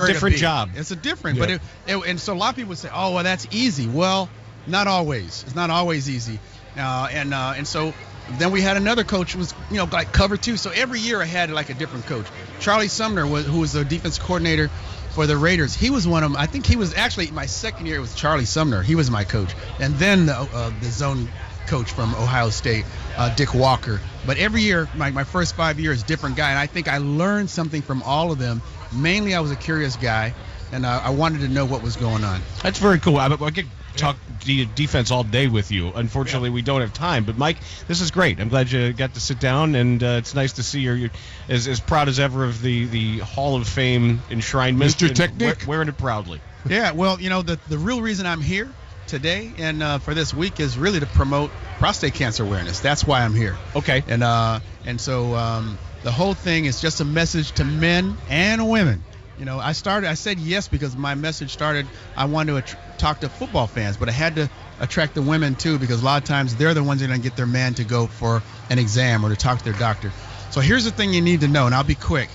to different be. job. It's a different, Yeah. but and so a lot of people would say, oh, well, that's easy. Well, not always. It's not always easy. And so then we had another coach who was, like cover two. So every year I had like a different coach. Charlie Sumner, who was the defense coordinator for the Raiders. He was one of them. I think he was actually my second year. It was Charlie Sumner. He was my coach. And then the zone coach from Ohio State, Dick Walker. But every year, my first 5 years, different guy. And I think I learned something from all of them. Mainly, I was a curious guy, and I wanted to know what was going on. That's very cool. I could talk defense all day with you. Unfortunately, we don't have time. But, Mike, this is great. I'm glad you got to sit down, and it's nice to see you're as proud as ever of the Hall of Fame enshrinement. Mr. Technic. Wearing it proudly. Yeah, well, the real reason I'm here today and for this week is really to promote prostate cancer awareness. That's why I'm here. Okay. And so the whole thing is just a message to men and women. I said yes because my message started, I wanted to talk to football fans, but I had to attract the women too, because a lot of times they're the ones that are going to get their man to go for an exam or to talk to their doctor. So here's the thing you need to know, and I'll be quick.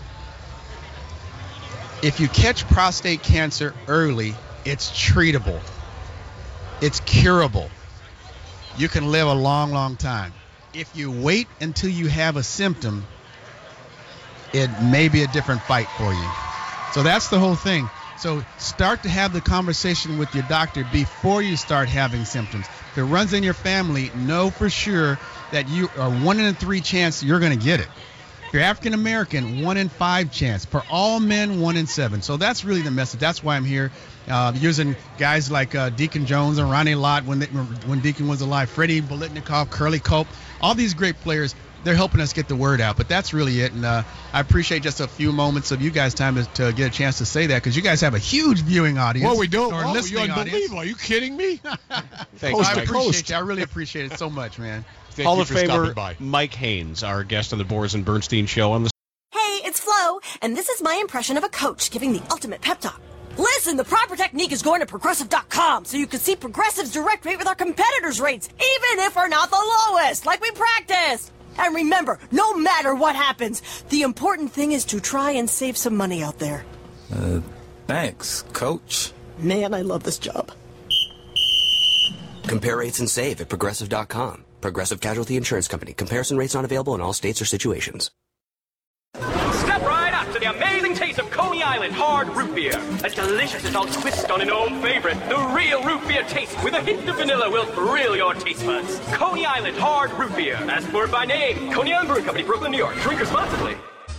If you catch prostate cancer early, it's treatable. It's curable. You can live a long, long time. If you wait until you have a symptom, it may be a different fight for you. So that's the whole thing. So start to have the conversation with your doctor before you start having symptoms. If it runs in your family, know for sure that you are 1 in 3 chance you're going to get it. If you're African American, 1 in 5 chance. For all men, 1 in 7. So that's really the message. That's why I'm here. Using guys like Deacon Jones and Ronnie Lott when Deacon was alive, Freddie Bolitnikoff, Curly Culp, all these great players. They're helping us get the word out, but that's really it. And I appreciate just a few moments of you guys' time to get a chance to say that, because you guys have a huge viewing audience. Well, we don't. Or listening Unbelievable. audience. Are you kidding me? Thanks, I Mike. appreciate you. I really appreciate it so much, man. Thank Hall you of for stopping Famer by. Mike Haynes, our guest on the Boris and Bernstein Show on the. Hey, it's Flo, and this is my impression of a coach giving the ultimate pep talk. Listen, the proper technique is going to Progressive.com so you can see Progressive's direct rate with our competitors' rates, even if we're not the lowest, like we practiced. And remember, no matter what happens, the important thing is to try and save some money out there. Thanks, Coach. Man, I love this job. Compare rates and save at Progressive.com. Progressive Casualty Insurance Company. Comparison rates not available in all states or situations. Step right up to the amazing taste of Coney Island hard root beer. A delicious adult twist on an old favorite. The real root beer taste with a hint of vanilla will thrill your taste buds. Coney Island hard root beer. As for by name, Coney Island Brewing Company, Brooklyn, New York. Drink responsibly.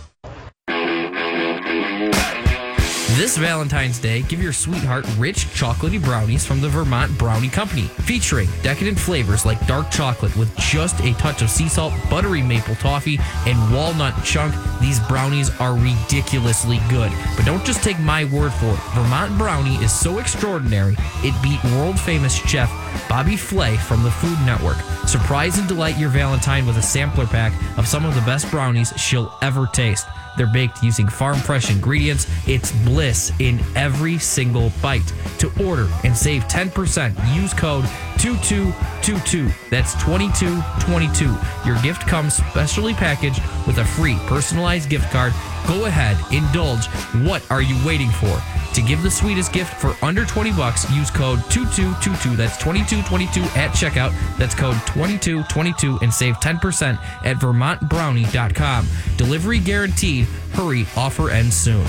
This Valentine's Day, give your sweetheart rich chocolatey brownies from the Vermont Brownie Company, featuring decadent flavors like dark chocolate with just a touch of sea salt, buttery maple toffee, and walnut chunk. These brownies are ridiculously good. But don't just take my word for it. Vermont Brownie is so extraordinary, it beat world-famous chef Bobby Flay from the Food Network. Surprise and delight your Valentine with a sampler pack of some of the best brownies she'll ever taste. They're baked using farm-fresh ingredients. It's bliss in every single bite. To order and save 10%, use code 2222. That's 2222. Your gift comes specially packaged with a free personalized gift card. Go ahead, indulge. What are you waiting for? To give the sweetest gift for under $20, use code 2222. That's 2222 at checkout. That's code 2222 and save 10% at vermontbrownie.com. Delivery guaranteed. Hurry, offer ends soon.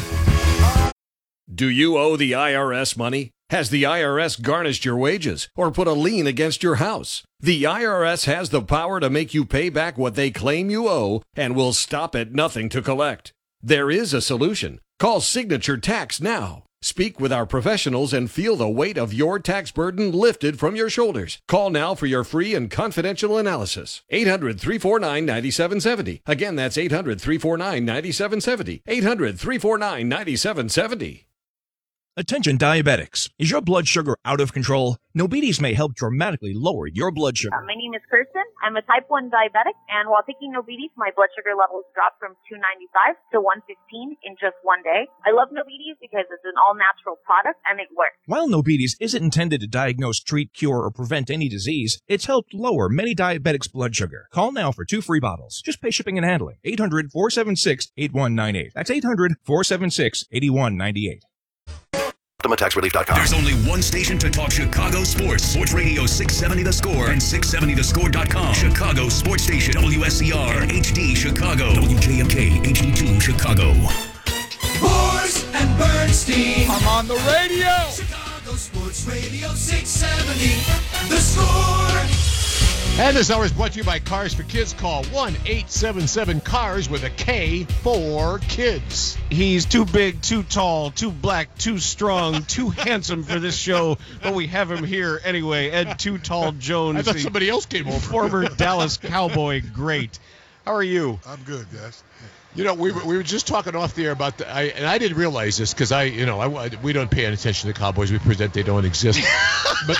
Do you owe the IRS money? Has the IRS garnished your wages or put a lien against your house? The IRS has the power to make you pay back what they claim you owe and will stop at nothing to collect. There is a solution. Call Signature Tax now. Speak with our professionals and feel the weight of your tax burden lifted from your shoulders. Call now for your free and confidential analysis. 800-349-9770. Again, that's 800-349-9770. 800-349-9770. Attention diabetics. Is your blood sugar out of control? Nobides may help dramatically lower your blood sugar. My name is Kirsten. I'm a type 1 diabetic, and while taking Nobides, my blood sugar levels dropped from 295 to 115 in just one day. I love Nobides because it's an all-natural product, and it works. While Nobides isn't intended to diagnose, treat, cure, or prevent any disease, it's helped lower many diabetics' blood sugar. Call now for 2 free bottles. Just pay shipping and handling. 800-476-8198. That's 800-476-8198. OptimaTaxRelief.com. There's only one station to talk Chicago sports. Sports Radio 670 The Score and 670thescore.com. Chicago Sports Station. WSCR HD Chicago. WJMK HD2 Chicago. Morris and Bernstein. I'm on the radio. Chicago Sports Radio 670 The Score. And this hour is brought to you by Cars for Kids. Call 1-877-CARS with a K for kids. He's too big, too tall, too black, too strong, too handsome for this show, but we have him here anyway. Ed Too Tall Jones. I thought somebody else came over. Former Dallas Cowboy great. How are you? I'm good, guys. You know, we were just talking off the air about and I didn't realize this because we don't pay any attention to the Cowboys. We pretend they don't exist. But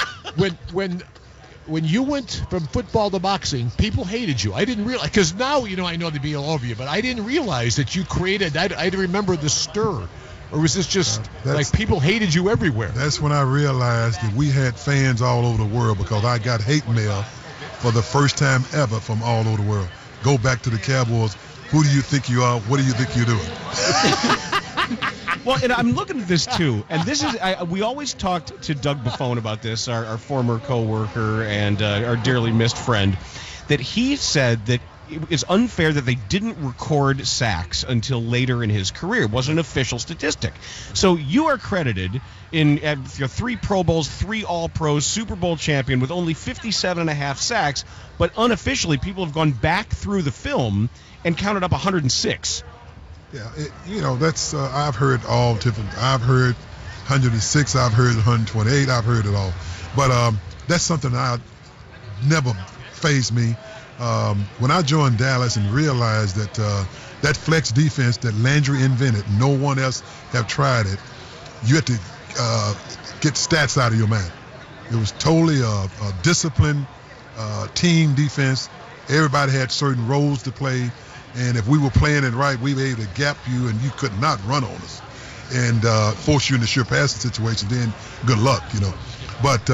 when you went from football to boxing, people hated you. I didn't realize, because now, I know they'd be all over you, but I didn't realize that you created, I remember the stir. Or was this just like people hated you everywhere? That's when I realized that we had fans all over the world, because I got hate mail for the first time ever from all over the world. Go back to the Cowboys. Who do you think you are? What do you think you're doing? Well, and I'm looking at this, too, and this is we always talked to Doug Buffone about this, our former co-worker and our dearly missed friend, that he said that it's unfair that they didn't record sacks until later in his career. It wasn't an official statistic. So you are credited in your 3 Pro Bowls, 3 All-Pros, Super Bowl champion with only 57.5 sacks, but unofficially people have gone back through the film and counted up 106. Yeah, that's I've heard all different. I've heard 106. I've heard 128. I've heard it all. But that's something that never fazed me. When I joined Dallas and realized that that flex defense that Landry invented, no one else have tried it. You had to get stats out of your mind. It was totally a disciplined team defense. Everybody had certain roles to play. And if we were playing it right, we were able to gap you, and you could not run on us and force you into sure passing situation. Then good luck, But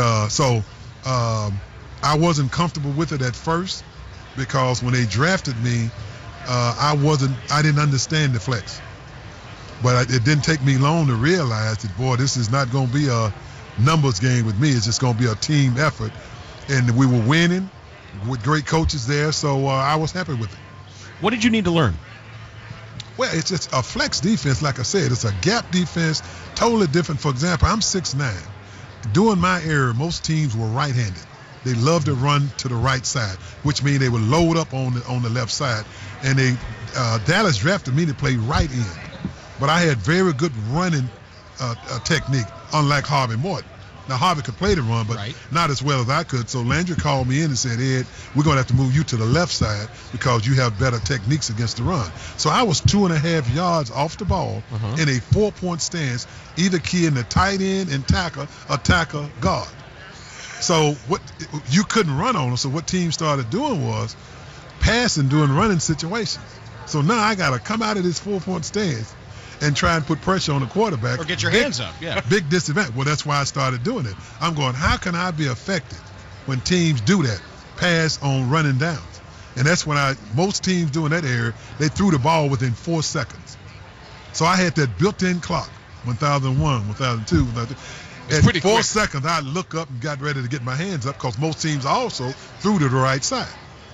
I wasn't comfortable with it at first, because when they drafted me, I didn't understand the flex. But it didn't take me long to realize that, boy, this is not going to be a numbers game with me. It's just going to be a team effort. And we were winning with great coaches there, so I was happy with it. What did you need to learn? Well, it's just a flex defense. Like I said, it's a gap defense, totally different. For example, I'm 6'9". During my era, most teams were right-handed. They loved to run to the right side, which means they would load up on the left side. And Dallas drafted me to play right end. But I had very good running technique, unlike Harvey Morton. Now, Harvey could play the run, but not as well as I could. So Landry called me in and said, Ed, we're going to have to move you to the left side because you have better techniques against the run. So I was 2.5 yards off the ball in a 4-point stance, either key in the tight end and tackle, guard. So you couldn't run on them. So what teams started doing was passing during running situations. So now I got to come out of this 4-point stance and try and put pressure on the quarterback. Or get your hands up, yeah. Big disadvantage. Well, that's why I started doing it. I'm going, how can I be effective when teams do that? Pass on running downs. And that's when most teams doing that area, they threw the ball within 4 seconds. So I had that built-in clock, 1001, 1002, 1003. At 4 seconds, I look up and got ready to get my hands up, because most teams also threw to the right side.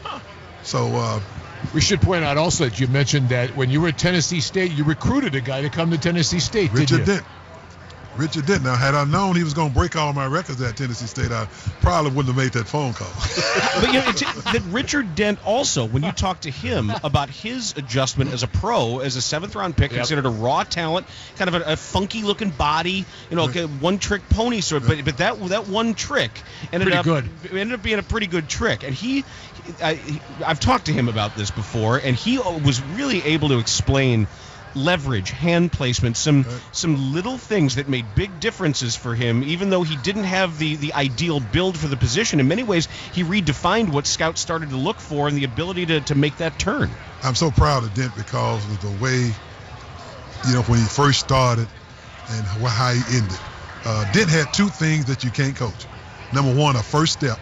So we should point out also that you mentioned that when you were at Tennessee State, you recruited a guy to come to Tennessee State, Richard did you? Dent. Richard Dent. Now, had I known he was going to break all my records at Tennessee State, I probably wouldn't have made that phone call. But that Richard Dent also, when you talk to him about his adjustment as a pro, as a 7th-round pick, considered a raw talent, kind of a funky-looking body, one-trick pony sort of, but that one trick ended up being a pretty good trick. And I've talked to him about this before, and he was really able to explain leverage, hand placement, some little things that made big differences for him, even though he didn't have the ideal build for the position. In many ways, he redefined what scouts started to look for and the ability to make that turn. I'm so proud of Dent because of the way, when he first started and how he ended. Dent had 2 things that you can't coach. Number 1, a first step.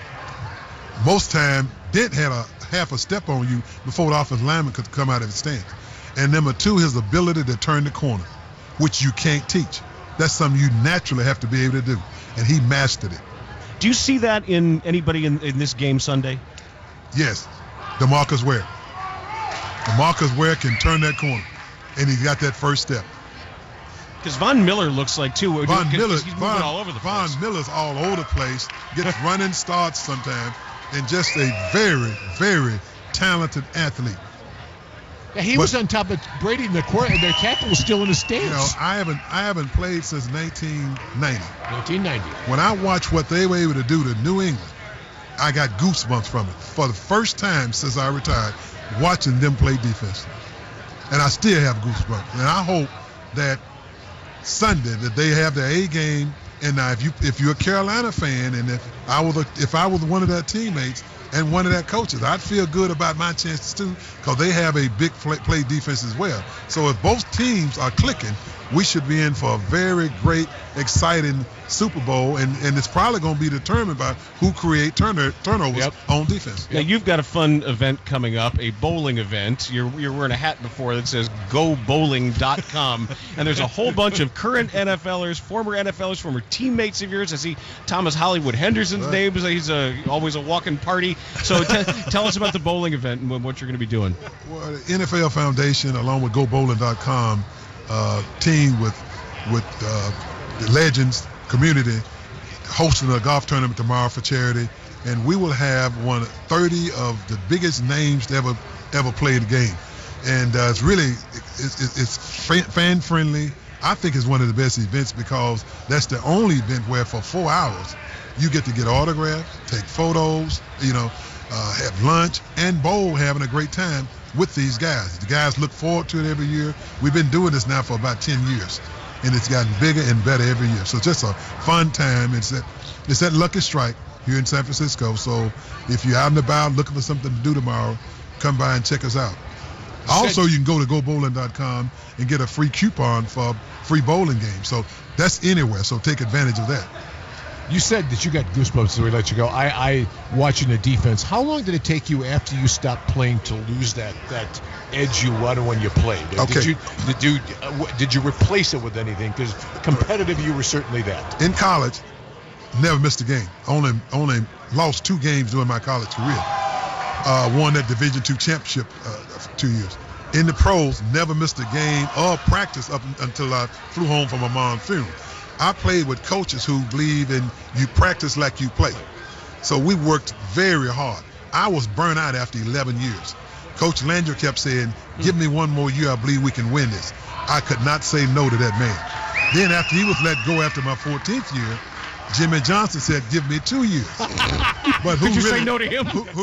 Most time, Dent had a half a step on you before the offensive lineman could come out of his stance. And number 2, his ability to turn the corner, which you can't teach. That's something you naturally have to be able to do, and he mastered it. Do you see that in anybody in this game Sunday? Yes, DeMarcus Ware. DeMarcus Ware can turn that corner, and he got that first step. Because Von Miller looks like, too. Von Miller, he's moving all over the place. Von Miller's all over the place, gets running starts sometimes, and just a very, very talented athlete. Yeah, he was on top of Brady in the court, and their tackle was still in the stands. You know, I haven't played since 1990. 1990. When I watched what they were able to do to New England, I got goosebumps from it. For the first time since I retired, watching them play defense. And I still have goosebumps. And I hope that Sunday that they have their A game. And now if you're a Carolina fan, and if I was one of their teammates and one of their coaches, I'd feel good about my chances too, because they have a big play defense as well. So if both teams are clicking, we should be in for a very great, exciting Super Bowl, and it's probably going to be determined by who create turnovers on defense. Now, you've got a fun event coming up, a bowling event. You're wearing a hat before that says GoBowling.com, and there's a whole bunch of current NFLers, former teammates of yours. I see Thomas Hollywood Henderson's name. He's always a walking party. So tell us about the bowling event and what you're going to be doing. Well, the NFL Foundation, along with GoBowling.com, team with the Legends community, hosting a golf tournament tomorrow for charity, and we will have 30 of the biggest names to ever play the game, and it's fan friendly. I think it's one of the best events because that's the only event where for 4 hours you get to get autographs, take photos, have lunch, and bowl, having a great time with these guys. The guys look forward to it every year. We've been doing this now for about 10 years, and it's gotten bigger and better every year. So it's just a fun time. It's at Lucky Strike here in San Francisco. So if you're out and about looking for something to do tomorrow, come by and check us out. Also, you can go to GoBowling.com and get a free coupon for a free bowling game. So that's anywhere. So take advantage of that. You said that you got goosebumps, so we let you go. I watching the defense. How long did it take you after you stopped playing to lose that edge you wanted when you played? Okay. Did you replace it with anything? Because competitive, you were certainly that. In college, never missed a game. Only lost 2 games during my college career. Won that Division II championship 2 years. In the pros, never missed a game or practice up until I flew home from my mom's funeral. I played with coaches who believe in you practice like you play. So we worked very hard. I was burnt out after 11 years. Coach Landry kept saying, give me 1 more year, I believe we can win this. I could not say no to that man. Then after he was let go after my 14th year, Jimmy Johnson said, give me 2 years. But Did you say no to him?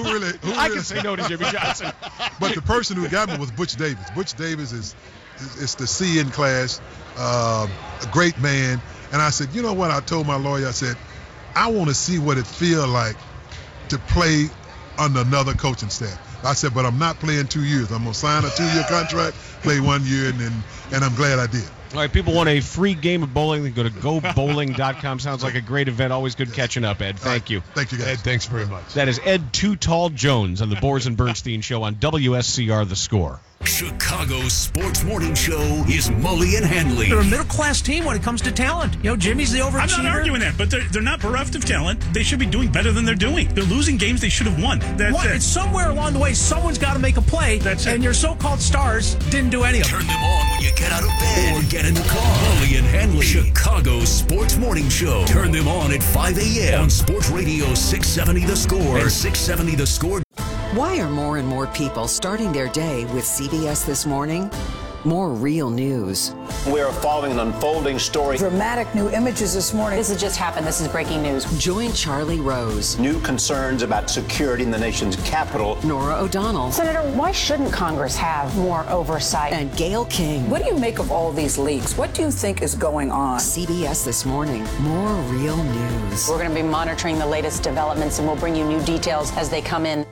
I can say no to Jimmy Johnson. But the person who got me was Butch Davis. Butch Davis is the C in class, a great man. And I said, you know what? I told my lawyer, I said, I want to see what it feels like to play under another coaching staff. I said, but I'm not playing 2 years. I'm going to sign a 2-year contract, play 1 year, and I'm glad I did. All right, people want a free game of bowling, they go to GoBowling.com. Sounds like a great event. Always good catching up, Ed. Thank you. Thank you, guys. Ed, thanks very much. That is Ed Too Tall Jones on the Boers and Bernstein Show on WSCR The Score. Chicago's sports morning show is Mully and Handley. They're a middle-class team when it comes to talent. Jimmy's the overachiever. I'm not arguing that, but they're not bereft of talent. They should be doing better than they're doing. They're losing games they should have won. That's it. It's somewhere along the way, someone's got to make a play, and your so-called stars didn't do any of it. Turn them on when you get out of bed or get in the car. Mully and Handley, Chicago's sports morning show. Turn them on at 5 a.m. on Sports Radio 670 The Score and 670 The Score. Why are more and more people starting their day with CBS This Morning? More real news. We are following an unfolding story. Dramatic new images this morning. This has just happened. This is breaking news. Join Charlie Rose. New concerns about security in the nation's capital. Nora O'Donnell. Senator, why shouldn't Congress have more oversight? And Gayle King. What do you make of all these leaks? What do you think is going on? CBS This Morning. More real news. We're going to be monitoring the latest developments, and we'll bring you new details as they come in.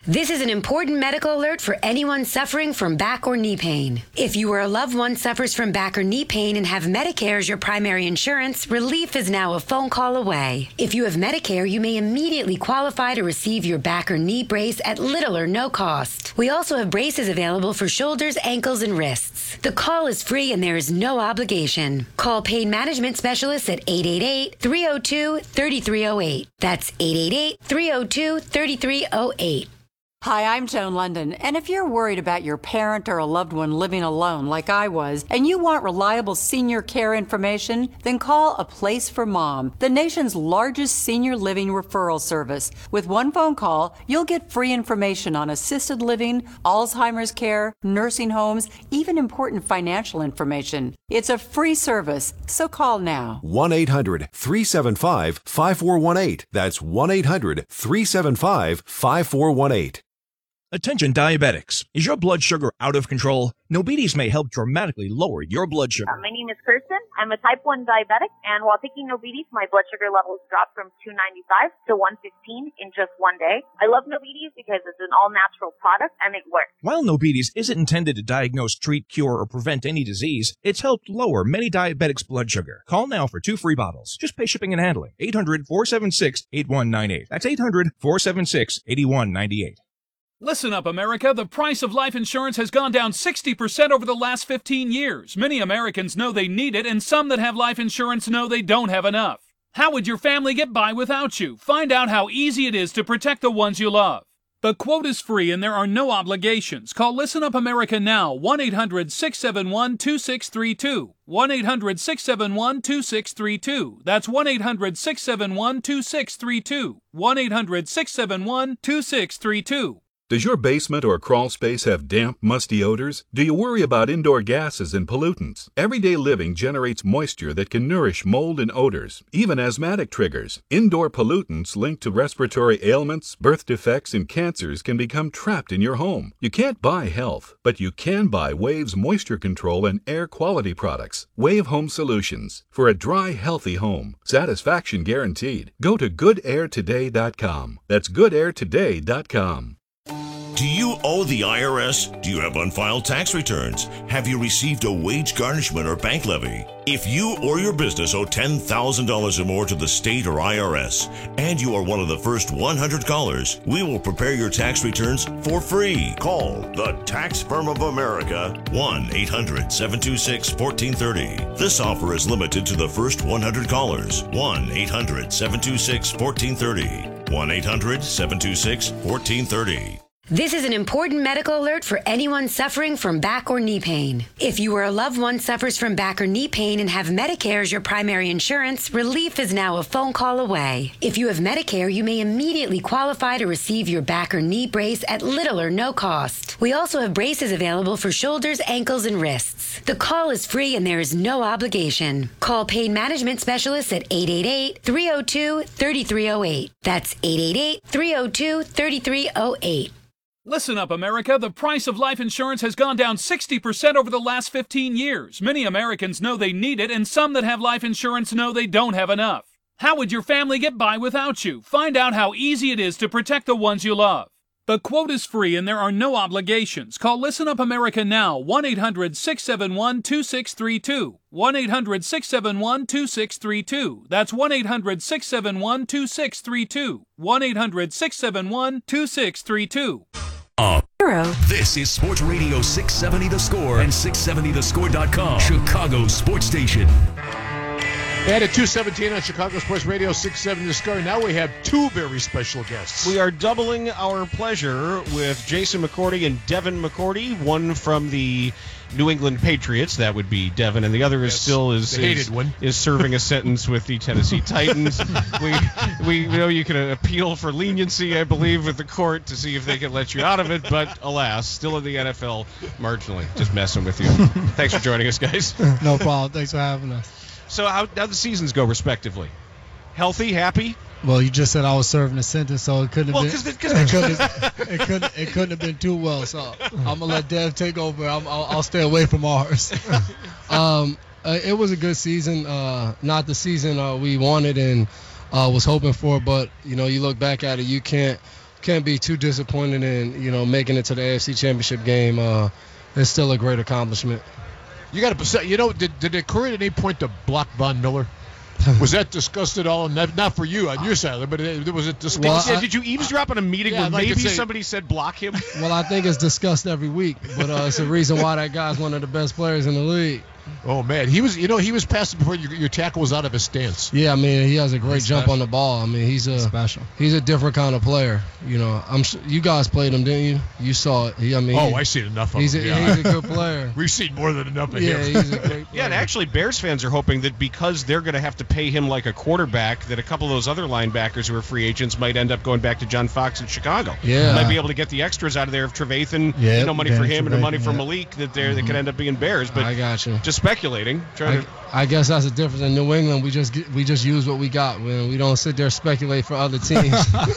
This is an important medical alert for anyone suffering from back or knee pain. If you or a loved one suffers from back or knee pain and have Medicare as your primary insurance, relief is now a phone call away. If you have Medicare, you may immediately qualify to receive your back or knee brace at little or no cost. We also have braces available for shoulders, ankles, and wrists. The call is free and there is no obligation. Call Pain Management Specialists at 888-302-3308. That's 888-302-3308. Hi, I'm Joan London, and if you're worried about your parent or a loved one living alone like I was, and you want reliable senior care information, then call A Place for Mom, the nation's largest senior living referral service. With one phone call, you'll get free information on assisted living, Alzheimer's care, nursing homes, even important financial information. It's a free service, so call now. 1-800-375-5418. That's 1-800-375-5418. Attention diabetics. Is your blood sugar out of control? Nobides may help dramatically lower your blood sugar. My name is Kirsten. I'm a type 1 diabetic, and while taking Nobides, my blood sugar levels dropped from 295 to 115 in just one day. I love Nobides because it's an all-natural product, and it works. While Nobides isn't intended to diagnose, treat, cure, or prevent any disease, it's helped lower many diabetics' blood sugar. Call now for 2 free bottles. Just pay shipping and handling. 800-476-8198. That's 800-476-8198. Listen up, America. The price of life insurance has gone down 60% over the last 15 years. Many Americans know they need it, and some that have life insurance know they don't have enough. How would your family get by without you? Find out how easy it is to protect the ones you love. The quote is free and there are no obligations. Call Listen Up America now, 1-800-671-2632. 1-800-671-2632. That's 1-800-671-2632. 1-800-671-2632. Does your basement or crawl space have damp, musty odors? Do you worry about indoor gases and pollutants? Everyday living generates moisture that can nourish mold and odors, even asthmatic triggers. Indoor pollutants linked to respiratory ailments, birth defects, and cancers can become trapped in your home. You can't buy health, but you can buy Wave's moisture control and air quality products. Wave Home Solutions. For a dry, healthy home. Satisfaction guaranteed. Go to goodairtoday.com. That's goodairtoday.com. Do you owe the IRS? Do you have unfiled tax returns? Have you received a wage garnishment or bank levy? If you or your business owe $10,000 or more to the state or IRS, and you are one of the first 100 callers, we will prepare your tax returns for free. Call the Tax Firm of America, 1-800-726-1430. This offer is limited to the first 100 callers. 1-800-726-1430. 1-800-726-1430. This is an important medical alert for anyone suffering from back or knee pain. If you or a loved one suffers from back or knee pain and have Medicare as your primary insurance, relief is now a phone call away. If you have Medicare, you may immediately qualify to receive your back or knee brace at little or no cost. We also have braces available for shoulders, ankles, and wrists. The call is free and there is no obligation. Call Pain Management Specialists at 888-302-3308. That's 888-302-3308. Listen up, America. The price of life insurance has gone down 60% over the last 15 years. Many Americans know they need it, and some that have life insurance know they don't have enough. How would your family get by without you? Find out how easy it is to protect the ones you love. The quote is free and there are no obligations. Call Listen Up America now, 1-800-671-2632. 1-800-671-2632. That's 1-800-671-2632. 1-800-671-2632. This is Sports Radio 670 The Score and 670thescore.com, Chicago Sports Station. At 2:17 on Chicago Sports Radio 670 The Score. Now we have two very special guests. We are doubling our pleasure with Jason McCourty and Devin McCourty. One from the New England Patriots, that would be Devin, and the other is serving a sentence with the Tennessee Titans. We know you can appeal for leniency, I believe, with the court to see if they can let you out of it, but alas, still in the NFL marginally. Just messing with you. Thanks for joining us, guys. No problem. Thanks for having us. So how'd the seasons go, respectively? Healthy, happy? Well, you just said I was serving a sentence, so it couldn't have it couldn't have been too well. So I'm gonna let Dev take over. I'll stay away from ours. It was a good season. Not the season we wanted and was hoping for, but you look back at it, you can't can't be too disappointed in making it to the AFC Championship game. It's still a great accomplishment. You got to, did it occur at any point to block Von Miller? Was that discussed at all? Not for you on your side, but was it discussed? Did you eavesdrop on a meeting where maybe somebody said block him? Well, I think it's discussed every week, but it's the reason why that guy's one of the best players in the league. Oh man, he was passing before your tackle was out of his stance. Yeah, I mean, he has a great jump on the ball. I mean, he's a different kind of player. I'm sure you guys played him, didn't you? You saw it. I've seen enough of him. He's a good player. We've seen more than enough of him. Yeah, he's a great player. Yeah, and actually, Bears fans are hoping that because they're going to have to pay him like a quarterback, that a couple of those other linebackers who are free agents might end up going back to John Fox in Chicago. Yeah, might be able to get the extras out of there of Trevathan, money for him and money for Malik that could end up being Bears. But I got you. Just speculating. I guess that's the difference. In New England, we just use what we got. We don't sit there speculate for other teams.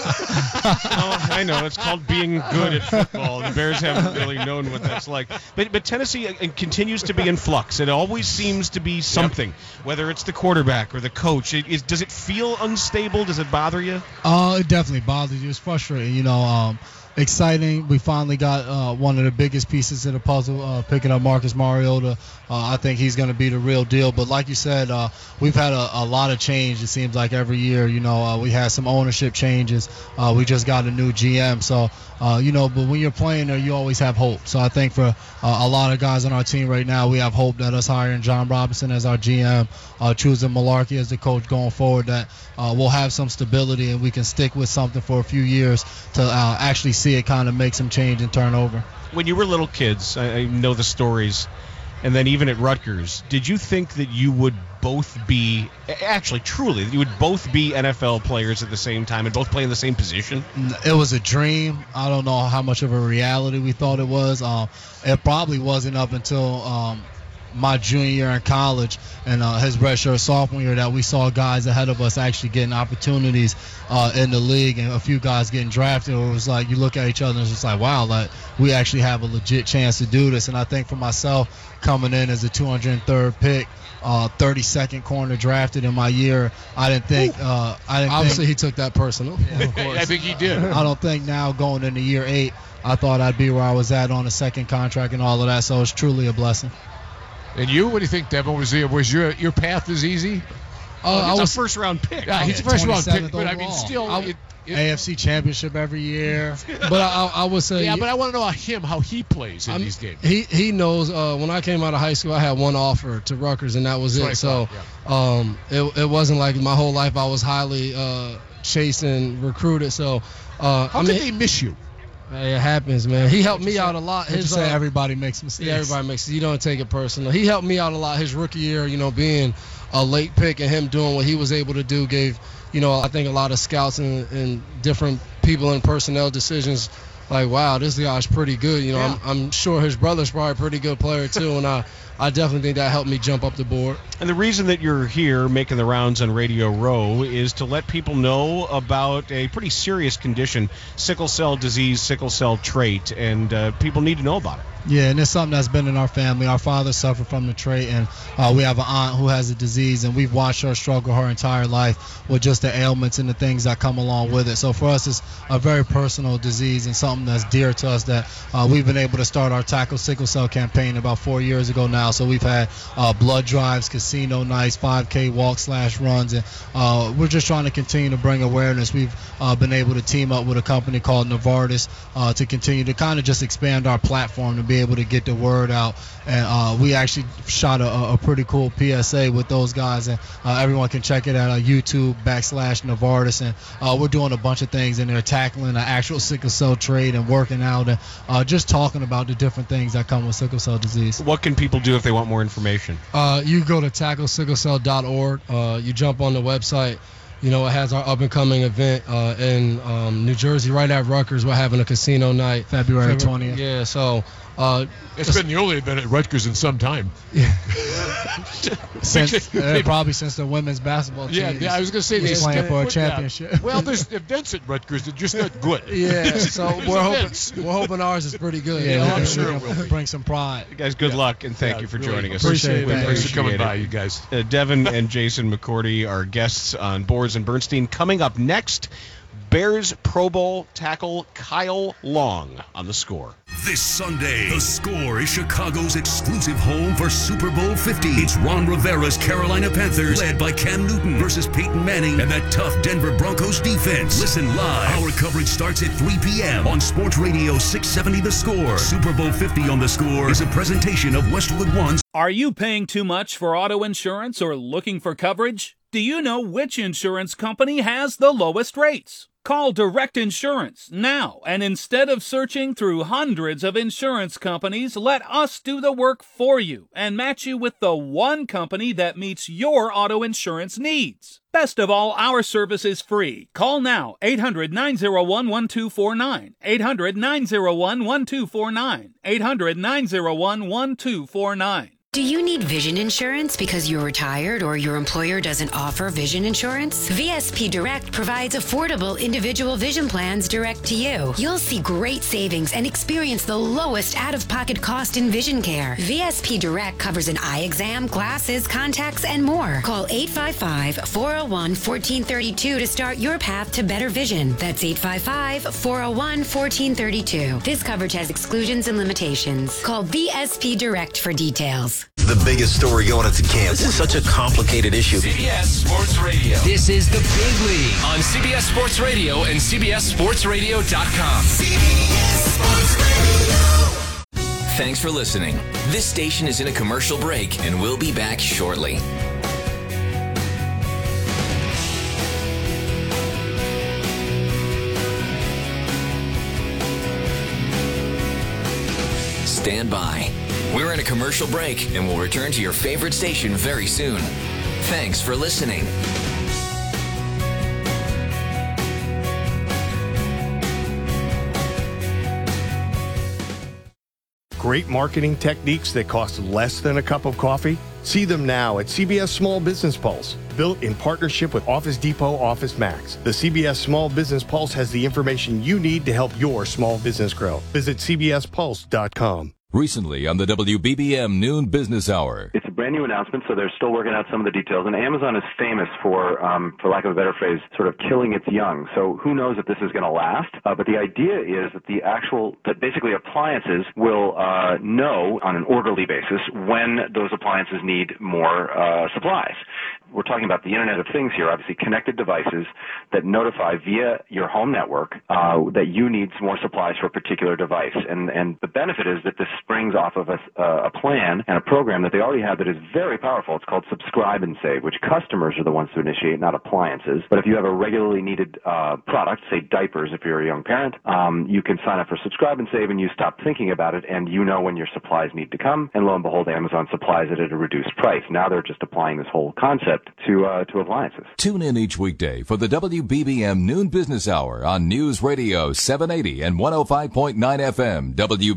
I know. It's called being good at football. The Bears haven't really known what that's like. But Tennessee continues to be in flux. It always seems to be something, whether it's the quarterback or the coach. Does it feel unstable? Does it bother you? It definitely bothers you. It's frustrating. Exciting. We finally got one of the biggest pieces of the puzzle, picking up Marcus Mariota. I think he's going to be the real deal. But like you said, we've had a lot of change, it seems like, every year. We had some ownership changes. We just got a new GM. So, but when you're playing there, you always have hope. So I think for a lot of guys on our team right now, we have hope that us hiring John Robinson as our GM, choosing Malarkey as the coach going forward, that we'll have some stability and we can stick with something for a few years to actually see it kind of make some change and turn over. When you were little kids, I know the stories, and then even at Rutgers, did you think that you would both be, actually, truly, that you would both be NFL players at the same time and both play in the same position? It was a dream. I don't know how much of a reality we thought it was. It probably wasn't up until my junior year in college and his redshirt sophomore year that we saw guys ahead of us actually getting opportunities in the league, and a few guys getting drafted. It was like you look at each other and it's just like, wow, like we actually have a legit chance to do this. And I think for myself, coming in as a 203rd pick, 32nd corner drafted in my year, I didn't think obviously he took that personal. Yeah, of course. I think he did. I don't think now going into year 8 I thought I'd be where I was at on a second contract and all of that, so it's truly a blessing. And you, what do you think, Devin? Was your path as easy? I was a first-round pick. Yeah, he's a first-round pick, but I mean, still, AFC Championship every year. But I would say, yeah. But I want to know how he plays in these games. He knows. When I came out of high school, I had one offer to Rutgers, and that was it. So, it wasn't like my whole life I was highly chased and recruited. So, how could they miss you? It happens, man. He helped me out a lot. Everybody makes mistakes. Yeah, everybody makes. You don't take it personal. He helped me out a lot. His rookie year, being a late pick and him doing what he was able to do gave, I think a lot of scouts and different people in personnel decisions like, wow, this guy's pretty good. I'm sure his brother's probably a pretty good player too, and I definitely think that helped me jump up the board. And the reason that you're here making the rounds on Radio Row is to let people know about a pretty serious condition, sickle cell disease, sickle cell trait, and people need to know about it. Yeah, and it's something that's been in our family. Our father suffered from the trait, and we have an aunt who has a disease, and we've watched her struggle her entire life with just the ailments and the things that come along with it. So for us, it's a very personal disease and something that's dear to us that we've been able to start our Tackle Sickle Cell campaign about 4 years ago now. So we've had blood drives, casino nights, 5K walk/runs, and we're just trying to continue to bring awareness. We've been able to team up with a company called Novartis to continue to kind of just expand our platform to be able to get the word out. And we actually shot a pretty cool PSA with those guys, and everyone can check it out on YouTube /Novartis. And we're doing a bunch of things in there, tackling the actual sickle cell trait and working out and just talking about the different things that come with sickle cell disease. What can people do if they want more information? You go to tacklesicklecell.org. You jump on the website. It has our up-and-coming event in New Jersey, right at Rutgers. We're having a casino night. February 20th. Yeah, so... it's been the only event at Rutgers in some time. Yeah. Probably since the women's basketball team. Yeah, I was going to say they're playing for a championship. Yeah. Well, there's events at Rutgers that are just not good. Yeah, so we're hoping ours is pretty good. Yeah, I'm sure it will bring some pride. You guys, good luck, and thank you for joining us. Appreciate it. Thanks for coming by, you guys. Devin and Jason McCourty are guests on Boards and Bernstein. Coming up next, Bears Pro Bowl tackle Kyle Long on The Score. This Sunday, The Score is Chicago's exclusive home for Super Bowl 50. It's Ron Rivera's Carolina Panthers, led by Cam Newton versus Peyton Manning and that tough Denver Broncos defense. Listen live. Our coverage starts at 3 p.m. on Sports Radio 670 The Score. Super Bowl 50 on The Score is a presentation of Westwood One. Are you paying too much for auto insurance or looking for coverage? Do you know which insurance company has the lowest rates? Call Direct Insurance now, and instead of searching through hundreds of insurance companies, let us do the work for you and match you with the one company that meets your auto insurance needs. Best of all, our service is free. Call now, 800-901-1249, 800-901-1249, 800-901-1249. Do you need vision insurance because you're retired or your employer doesn't offer vision insurance? VSP Direct provides affordable individual vision plans direct to you. You'll see great savings and experience the lowest out-of-pocket cost in vision care. VSP Direct covers an eye exam, glasses, contacts, and more. Call 855-401-1432 to start your path to better vision. That's 855-401-1432. This coverage has exclusions and limitations. Call VSP Direct for details. The biggest story going into camp. This is such a complicated issue. CBS Sports Radio. This is the Big League on CBS Sports Radio and CBSSportsRadio.com. CBS Sports Radio. Thanks for listening. This station is in a commercial break, and we'll be back shortly. Stand by. We're in a commercial break, and we'll return to your favorite station very soon. Thanks for listening. Great marketing techniques that cost less than a cup of coffee? See them now at CBS Small Business Pulse. Built in partnership with Office Depot Office Max, the CBS Small Business Pulse has the information you need to help your small business grow. Visit cbspulse.com. Recently on the WBBM Noon Business Hour. It's a brand new announcement, so they're still working out some of the details. And Amazon is famous for lack of a better phrase, sort of killing its young. So who knows if this is going to last? But the idea is that basically appliances will know on an orderly basis when those appliances need more supplies. We're talking about the Internet of Things here, obviously connected devices that notify via your home network that you need some more supplies for a particular device. And the benefit is that this springs off of a plan and a program that they already have that is very powerful. It's called Subscribe and Save, which customers are the ones to initiate, not appliances. But if you have a regularly needed product, say diapers if you're a young parent, you can sign up for Subscribe and Save and you stop thinking about it and you know when your supplies need to come. And lo and behold, Amazon supplies it at a reduced price. Now they're just applying this whole concept to appliances. Tune in each weekday for the WBBM Noon Business Hour on News Radio 780 and 105.9 FM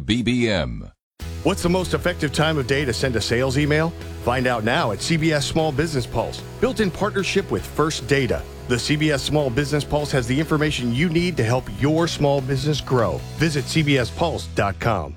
WBBM. What's the most effective time of day to send a sales email? Find out now at CBS Small Business Pulse. Built in partnership with First Data. The CBS Small Business Pulse has the information you need to help your small business grow. Visit cbspulse.com.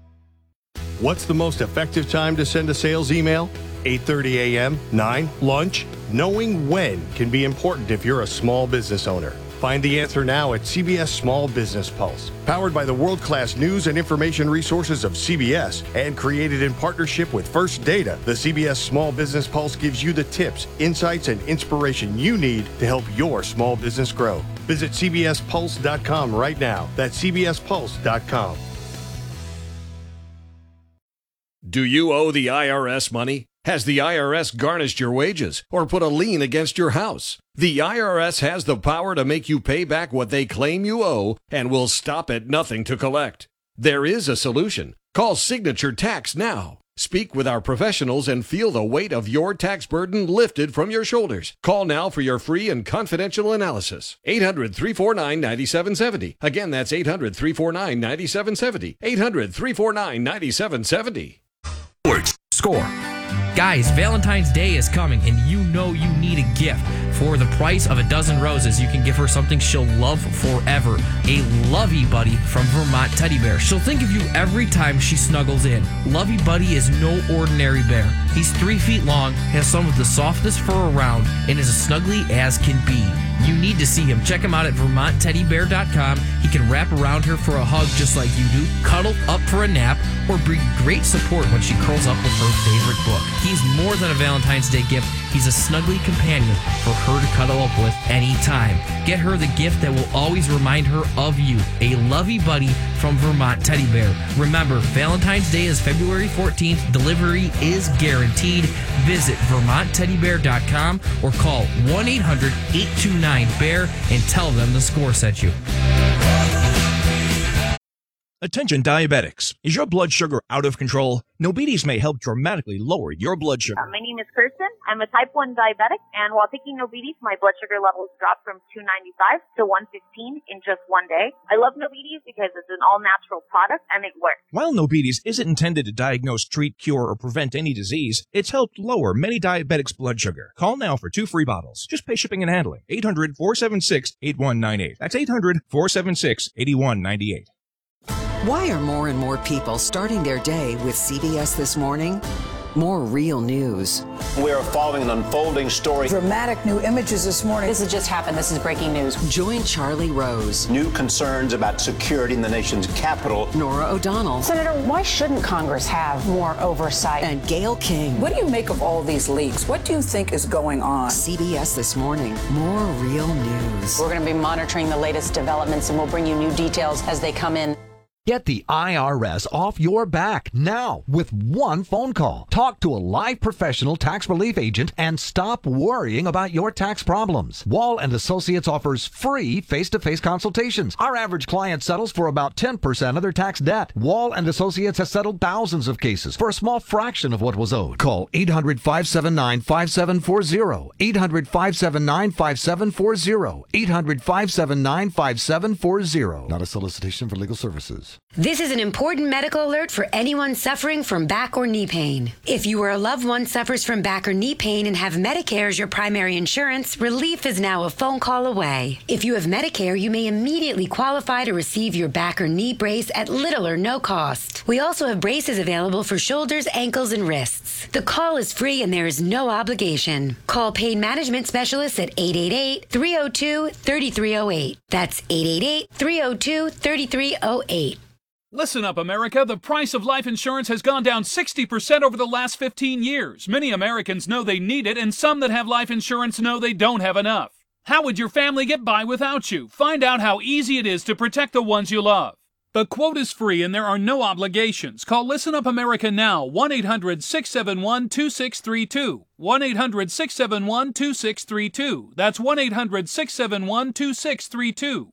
What's the most effective time to send a sales email? 8:30 a.m., 9, lunch? Knowing when can be important if you're a small business owner. Find the answer now at CBS Small Business Pulse. Powered by the world-class news and information resources of CBS and created in partnership with First Data, the CBS Small Business Pulse gives you the tips, insights, and inspiration you need to help your small business grow. Visit cbspulse.com right now. That's cbspulse.com. Do you owe the IRS money? Has the IRS garnished your wages or put a lien against your house? The IRS has the power to make you pay back what they claim you owe and will stop at nothing to collect. There is a solution. Call Signature Tax now. Speak with our professionals and feel the weight of your tax burden lifted from your shoulders. Call now for your free and confidential analysis. 800-349-9770. Again, that's 800-349-9770. 800-349-9770. Score. Guys, Valentine's Day is coming, and you know you need a gift. For the price of a dozen roses, you can give her something she'll love forever. A Lovey Buddy from Vermont Teddy Bear. She'll think of you every time she snuggles in. Lovey Buddy is no ordinary bear. He's 3 feet long, has some of the softest fur around, and is as snuggly as can be. You need to see him. Check him out at VermontTeddyBear.com. He can wrap around her for a hug just like you do, cuddle up for a nap, or bring great support when she curls up with her favorite book. He's more than a Valentine's Day gift. He's a snuggly companion for her to cuddle up with anytime. Get her the gift that will always remind her of you, a lovey buddy from Vermont Teddy Bear. Remember, Valentine's Day is February 14th. Delivery is guaranteed. Visit VermontTeddyBear.com or call 1-800-829-BEAR and tell them the Score sent you. Attention diabetics. Is your blood sugar out of control? Nobides may help dramatically lower your blood sugar. My name is Kirsten. I'm a type 1 diabetic, and while taking Nobides, my blood sugar levels dropped from 295 to 115 in just one day. I love Nobides because it's an all-natural product, and it works. While Nobides isn't intended to diagnose, treat, cure, or prevent any disease, it's helped lower many diabetics' blood sugar. Call now for 2 free bottles. Just pay shipping and handling. 800-476-8198. That's 800-476-8198. Why are more and more people starting their day with CBS This Morning? More real news. We're following an unfolding story. Dramatic new images this morning. This has just happened. This is breaking news. Join Charlie Rose. New concerns about security in the nation's capital. Nora O'Donnell. Senator, why shouldn't Congress have more oversight? And Gayle King. What do you make of all these leaks? What do you think is going on? CBS This Morning. More real news. We're going to be monitoring the latest developments, and we'll bring you new details as they come in. Get the IRS off your back now with one phone call. Talk to a live professional tax relief agent and stop worrying about your tax problems. Wall & Associates offers free face-to-face consultations. Our average client settles for about 10% of their tax debt. Wall & Associates has settled thousands of cases for a small fraction of what was owed. Call 800-579-5740. 800-579-5740. 800-579-5740. Not a solicitation for legal services. This is an important medical alert for anyone suffering from back or knee pain. If you or a loved one suffers from back or knee pain and have Medicare as your primary insurance, relief is now a phone call away. If you have Medicare, you may immediately qualify to receive your back or knee brace at little or no cost. We also have braces available for shoulders, ankles, and wrists. The call is free and there is no obligation. Call Pain Management Specialists at 888-302-3308. That's 888-302-3308. Listen up, America. The price of life insurance has gone down 60% over the last 15 years. Many Americans know they need it, and some that have life insurance know they don't have enough. How would your family get by without you? Find out how easy it is to protect the ones you love. The quote is free and there are no obligations. Call Listen Up America now, 1-800-671-2632. 1-800-671-2632. That's 1-800-671-2632.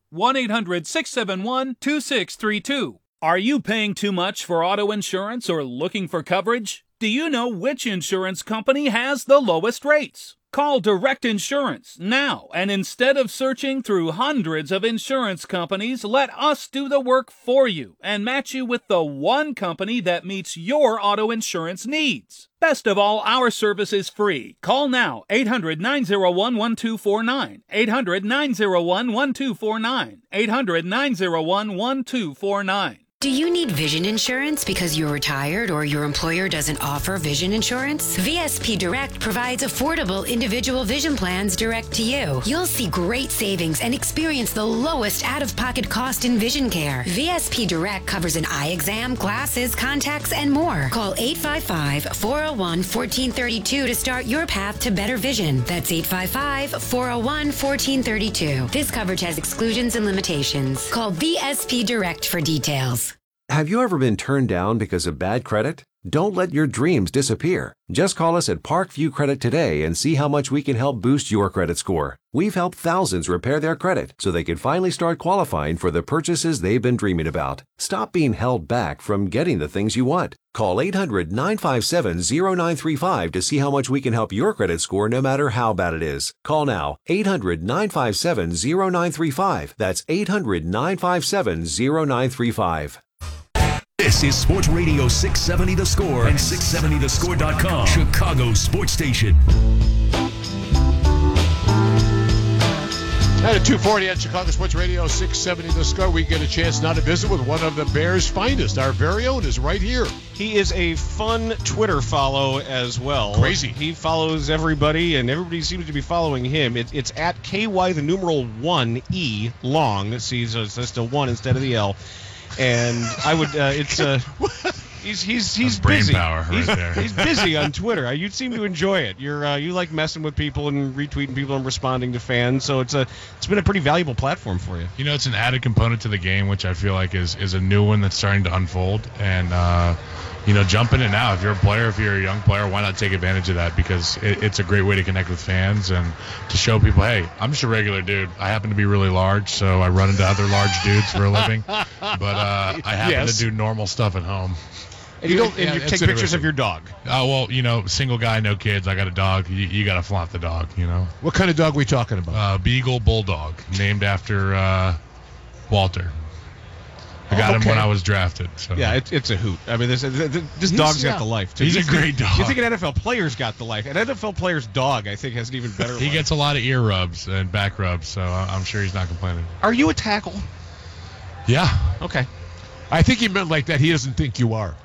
1-800-671-2632. Are you paying too much for auto insurance or looking for coverage? Do you know which insurance company has the lowest rates? Call Direct Insurance now, and instead of searching through hundreds of insurance companies, let us do the work for you and match you with the one company that meets your auto insurance needs. Best of all, our service is free. Call now, 800-901-1249, 800-901-1249, 800-901-1249. Do you need vision insurance because you're retired or your employer doesn't offer vision insurance? VSP Direct provides affordable individual vision plans direct to you. You'll see great savings and experience the lowest out-of-pocket cost in vision care. VSP Direct covers an eye exam, glasses, contacts, and more. Call 855-401-1432 to start your path to better vision. That's 855-401-1432. This coverage has exclusions and limitations. Call VSP Direct for details. Have you ever been turned down because of bad credit? Don't let your dreams disappear. Just call us at Parkview Credit today and see how much we can help boost your credit score. We've helped thousands repair their credit so they can finally start qualifying for the purchases they've been dreaming about. Stop being held back from getting the things you want. Call 800-957-0935 to see how much we can help your credit score no matter how bad it is. Call now, 800-957-0935. That's 800-957-0935. This is Sports Radio 670 The Score and 670thescore.com, Chicago sports station. I had 2:40 at Chicago Sports Radio 670 The Score. We get a chance now to visit with one of the Bears' finest. Our very own is right here. He is a fun Twitter follow as well. Crazy. He follows everybody, and everybody seems to be following him. It's at KY the numeral 1E long. See, so it's just a 1 instead of the L. And I would he's brain busy. Power right there. He's busy on Twitter. You seem to enjoy it. You like messing with people and retweeting people and responding to fans. So it's been a pretty valuable platform for you. You know, it's an added component to the game, which I feel like is a new one that's starting to unfold. And jump in it now. If you're a player, if you're a young player, why not take advantage of that? Because it's a great way to connect with fans and to show people, hey, I'm just a regular dude. I happen to be really large, so I run into other large dudes for a living. But I happen to do normal stuff at home. And you take pictures of your dog. Oh, well, single guy, no kids. I got a dog. You got to flaunt the dog, What kind of dog are we talking about? Beagle Bulldog, named after Walter. I got him when I was drafted. So. Yeah, it's a hoot. I mean, this dog's got the life, too. He's a great dog. You think an NFL player's got the life. An NFL player's dog, I think, has an even better life. He gets a lot of ear rubs and back rubs, so I'm sure he's not complaining. Are you a tackle? Yeah. Okay. I think he meant like that. He doesn't think you are.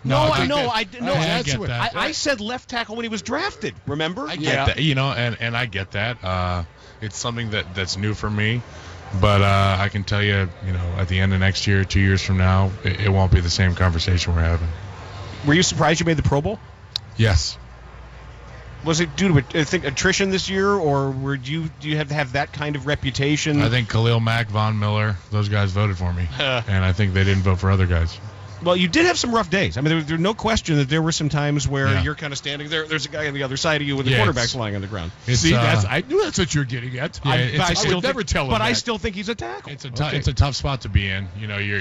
I said left tackle when he was drafted. Remember? I get that. And I get that. It's something that's new for me, but I can tell you, at the end of next year, 2 years from now, it won't be the same conversation we're having. Were you surprised you made the Pro Bowl? Yes. Was it due to attrition this year, or do you have that kind of reputation? I think Khalil Mack, Von Miller, those guys voted for me, and I think they didn't vote for other guys. Well, you did have some rough days. I mean, there's no question that there were some times where you're kind of standing there. There's a guy on the other side of you with the quarterback's lying on the ground. I knew that's what you're getting at. I would never tell him. But I still think he's a tackle. It's a tough spot to be in.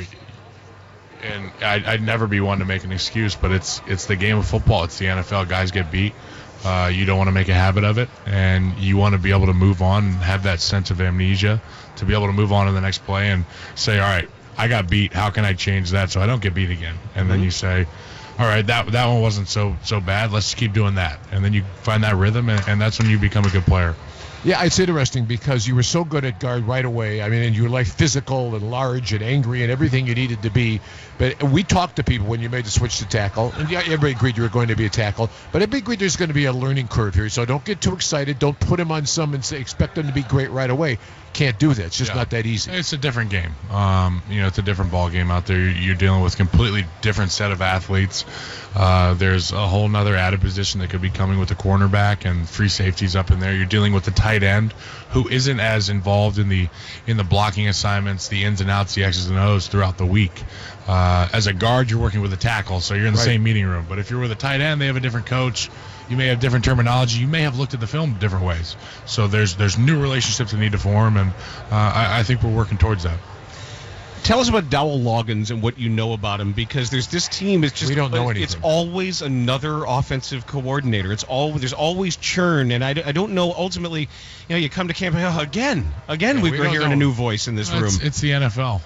And I'd never be one to make an excuse, but it's the game of football. It's the NFL. Guys get beat. You don't want to make a habit of it, and you want to be able to move on and have that sense of amnesia to be able to move on to the next play and say, all right, I got beat. How can I change that so I don't get beat again? And then you say, all right, that one wasn't so bad. Let's just keep doing that. And then you find that rhythm, and that's when you become a good player. Yeah, it's interesting because you were so good at guard right away. I mean, and you were like physical and large and angry and everything you needed to be. But we talked to people when you made the switch to tackle, and everybody agreed you were going to be a tackle. But everybody agreed there's going to be a learning curve here. So don't get too excited. Don't put him on some and expect them to be great right away. Can't do that. It's just not that easy. It's a different game. It's a different ball game out there. You're dealing with completely different set of athletes. There's a whole nother added position that could be coming with the cornerback and free safeties up in there. You're dealing with the tight end who isn't as involved in the blocking assignments, the ins and outs, the X's and O's throughout the week. As a guard, you're working with a tackle, so you're in the same meeting room. But if you're with a tight end, they have a different coach. You may have different terminology. You may have looked at the film different ways. So there's new relationships that need to form, and I think we're working towards that. Tell us about Dowell Loggins and what you know about him, because there's this team. It's just we don't know anything. It's always another offensive coordinator. There's always churn, and I don't know. Ultimately, you come to camp again. We're hearing a new voice in this room. It's the NFL,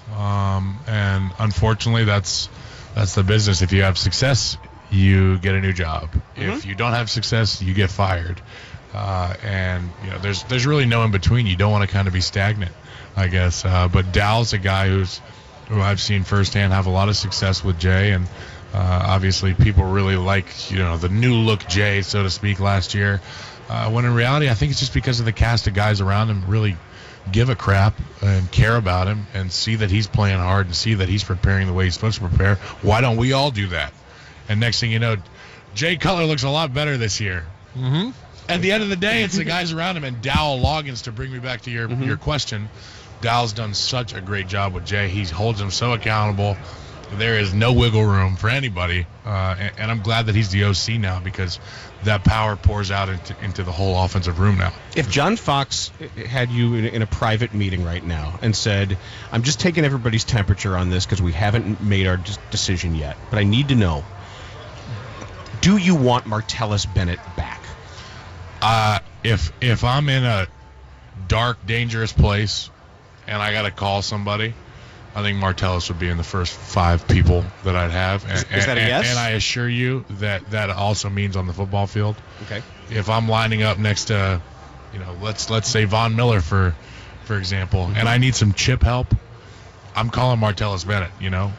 and unfortunately, that's the business. If you have success, you get a new job. Mm-hmm. If you don't have success, you get fired. And there's really no in between. You don't want to kind of be stagnant, I guess. But Dowell's a guy who I've seen firsthand have a lot of success with Jay, and obviously people really like the new look Jay, so to speak, last year. When in reality, I think it's just because of the cast of guys around him really give a crap and care about him and see that he's playing hard and see that he's preparing the way he's supposed to prepare. Why don't we all do that? And next thing you know, Jay Cutler looks a lot better this year. Mm-hmm. At the end of the day, it's the guys around him. And Dowell Loggins, to bring me back to your question, Dowell's done such a great job with Jay. He holds him so accountable. There is no wiggle room for anybody. And I'm glad that he's the OC now, because that power pours out into the whole offensive room now. If John Fox had you in a private meeting right now and said, I'm just taking everybody's temperature on this because we haven't made our decision yet, but I need to know, do you want Martellus Bennett back? If I'm in a dark, dangerous place and I got to call somebody, I think Martellus would be in the first 5 people that I'd have. Is that a yes? And I assure you that also means on the football field. Okay. If I'm lining up next to, let's say Von Miller for for example, and I need some chip help, I'm calling Martellus Bennett, you know.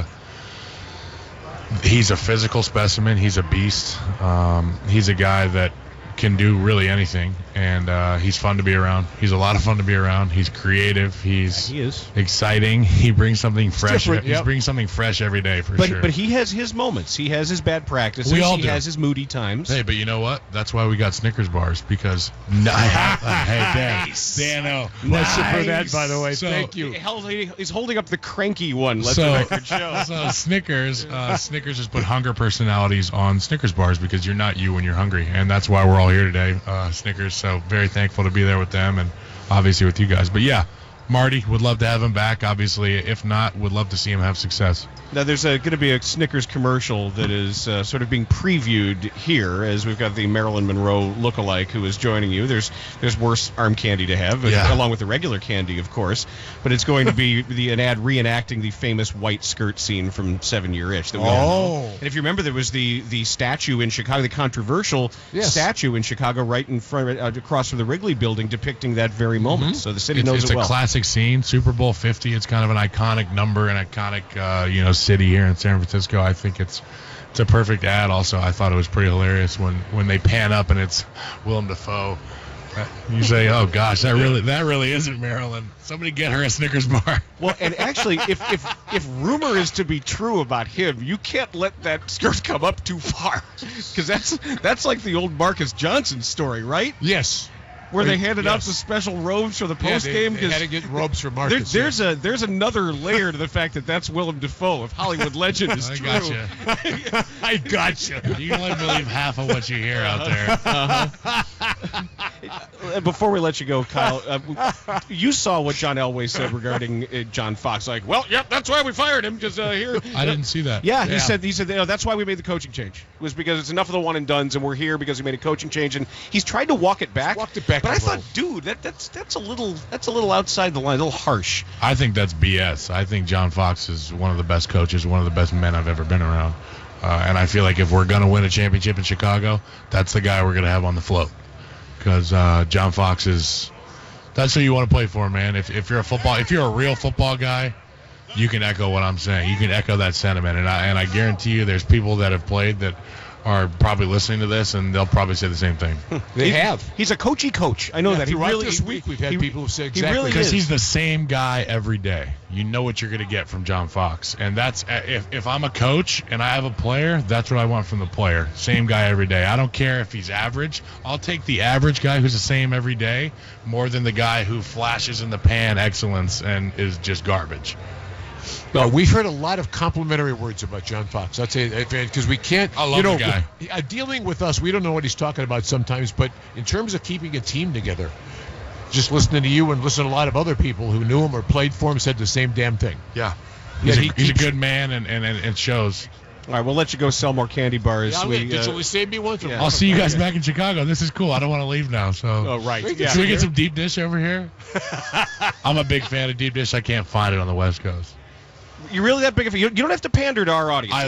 He's a physical specimen. He's a beast. He's a guy that can do really anything, and he's fun to be around. He's a lot of fun to be around. He's creative. He's exciting. He brings something fresh. He brings something fresh every day for sure. But he has his moments. He has his bad practices. We all he do. has his moody times. Hey, but you know what? That's why we got Snickers bars, because hey, Dan, Bless you for that, by the way. So, thank you. He's holding up the cranky one. Let the record show. So Snickers has put hunger personalities on Snickers bars, because you're not you when you're hungry, and that's why we're all here today, Snickers. So very thankful to be there with them, and obviously with you guys. But yeah, Marty, would love to have him back. Obviously, if not, would love to see him have success. Now, there's going to be a Snickers commercial that is sort of being previewed here, as we've got the Marilyn Monroe lookalike who is joining you. There's worse arm candy to have, along with the regular candy, of course. But it's going to be an ad reenacting the famous white skirt scene from 7 Year Itch. That we all know. And if you remember, there was the statue in Chicago, the controversial statue in Chicago, right in front, across from the Wrigley Building, depicting that very moment. So the city knows it well. It's a classic scene, Super Bowl 50. It's kind of an iconic number, an iconic, city here in San Francisco. I think it's a perfect ad. Also, I thought it was pretty hilarious when they pan up and it's Willem Dafoe. You say, "Oh gosh, that really isn't Marilyn. Somebody get her a Snickers bar." Well, and actually, if rumor is to be true about him, you can't let that skirt come up too far, because that's like the old Marcus Johnson story, right? Yes. Where they handed out the special robes for the post game. They had to get robes for Marcus. There's another layer to the fact that that's Willem Dafoe, if Hollywood legend is true. I got you. You can only believe half of what you hear out there. Before we let you go, Kyle, you saw what John Elway said regarding John Fox. Like, well, yep, that's why we fired him, because here. I didn't see that. Yeah, he said that's why we made the coaching change. It was because it's enough of the one and dones, and we're here because we made a coaching change, and he's tried to walk it back. But I thought, dude, that's a little outside the line, a little harsh. I think that's BS. I think John Fox is one of the best coaches, one of the best men I've ever been around. And I feel like if we're going to win a championship in Chicago, that's the guy we're going to have on the float. Because John Fox that's who you want to play for, man. If you're a real football guy, you can echo what I'm saying. You can echo that sentiment. And I guarantee you there's people that have played that are probably listening to this, and they'll probably say the same thing. They have. He's a coachy coach. I know that. Throughout this week, we've had people who say exactly because he's the same guy every day. You know what you're going to get from John Fox, and that's if I'm a coach and I have a player, that's what I want from the player. Same guy every day. I don't care if he's average. I'll take the average guy who's the same every day more than the guy who flashes in the pan excellence and is just garbage. No, we've heard a lot of complimentary words about John Fox. I'd say, because we can't. I love the guy. Dealing with us, we don't know what he's talking about sometimes. But in terms of keeping a team together, just listening to you and listening to a lot of other people who knew him or played for him said the same damn thing. Yeah, he's a good man, and it shows. All right, we'll let you go sell more candy bars. Yeah, save me one. I'll see you guys back in Chicago. This is cool. I don't want to leave now. So. Oh, right. Should we get some deep dish over here? I'm a big fan of deep dish. I can't find it on the West Coast. You're really that big of a... You don't have to pander to our audience.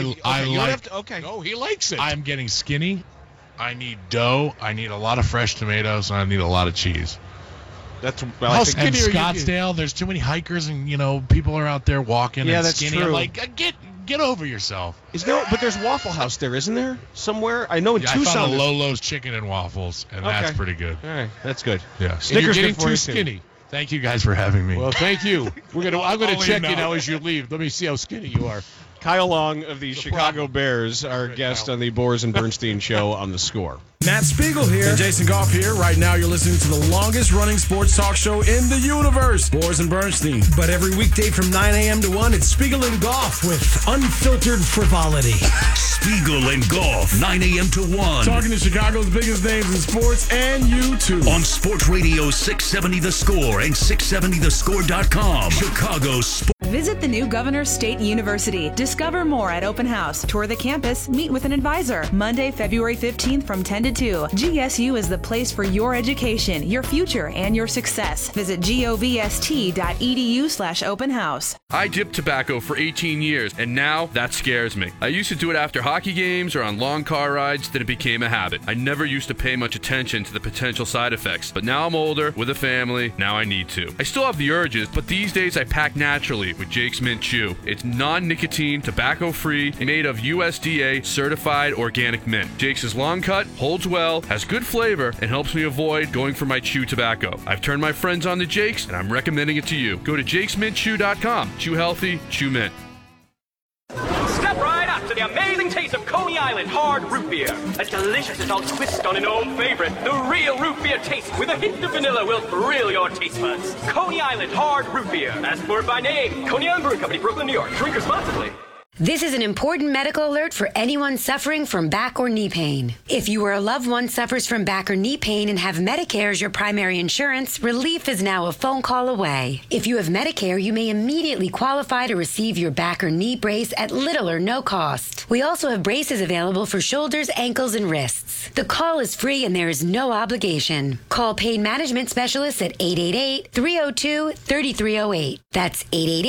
Okay. No, he likes it. I'm getting skinny. I need dough. I need a lot of fresh tomatoes, and I need a lot of cheese. That's and Scottsdale, there's too many hikers, and people are out there walking and that's skinny. True. I'm like, get over yourself. But there's Waffle House there, isn't there? Somewhere? I know in Tucson. I found a Lolo's chicken and waffles, and that's pretty good. All right, that's good. Yeah. Snickers you're getting too skinny. Thank you guys for having me. Well, thank you. I'm going to check you now as you leave. Let me see how skinny you are. Kyle Long of the Chicago Bears, our guest on the Boers and Bernstein show on The Score. Matt Spiegel here. And Jason Goff here. Right now you're listening to the longest running sports talk show in the universe, Boers and Bernstein. But every weekday from 9 a.m. to 1, it's Spiegel and Goff with unfiltered frivolity. Spiegel and Goff, 9 a.m. to 1. Talking to Chicago's biggest names in sports and you too. On Sports Radio 670 The Score and 670thescore.com. Chicago Sports. Visit the new Governor State University. Discover more at Open House. Tour the campus. Meet with an advisor. Monday, February 15th from 10 to 2. GSU is the place for your education, your future, and your success. Visit govst.edu/open house. I dipped tobacco for 18 years, and now that scares me. I used to do it after hockey games or on long car rides, then it became a habit. I never used to pay much attention to the potential side effects, but now I'm older, with a family, now I need to. I still have the urges, but these days I pack naturally with Jake's Mint Chew. It's non-nicotine, tobacco-free, and made of USDA certified organic mint. Jake's is long cut, holds well, has good flavor, and helps me avoid going for my chew tobacco. I've turned my friends on to Jake's, and I'm recommending it to you. Go to jakesmintchew.com. Chew healthy, chew mint. Step right up to the amazing taste of Coney Island hard root beer. A delicious adult twist on an old favorite. The real root beer taste with a hint of vanilla will thrill your taste buds. Coney Island hard root beer. Ask for it by name. Coney Island Brewing Company, Brooklyn, New York. Drink responsibly. This is an important medical alert for anyone suffering from back or knee pain. If you or a loved one suffers from back or knee pain and have Medicare as your primary insurance, relief is now a phone call away. If you have Medicare, you may immediately qualify to receive your back or knee brace at little or no cost. We also have braces available for shoulders, ankles, and wrists. The call is free and there is no obligation. Call Pain Management Specialists at 888-302-3308. That's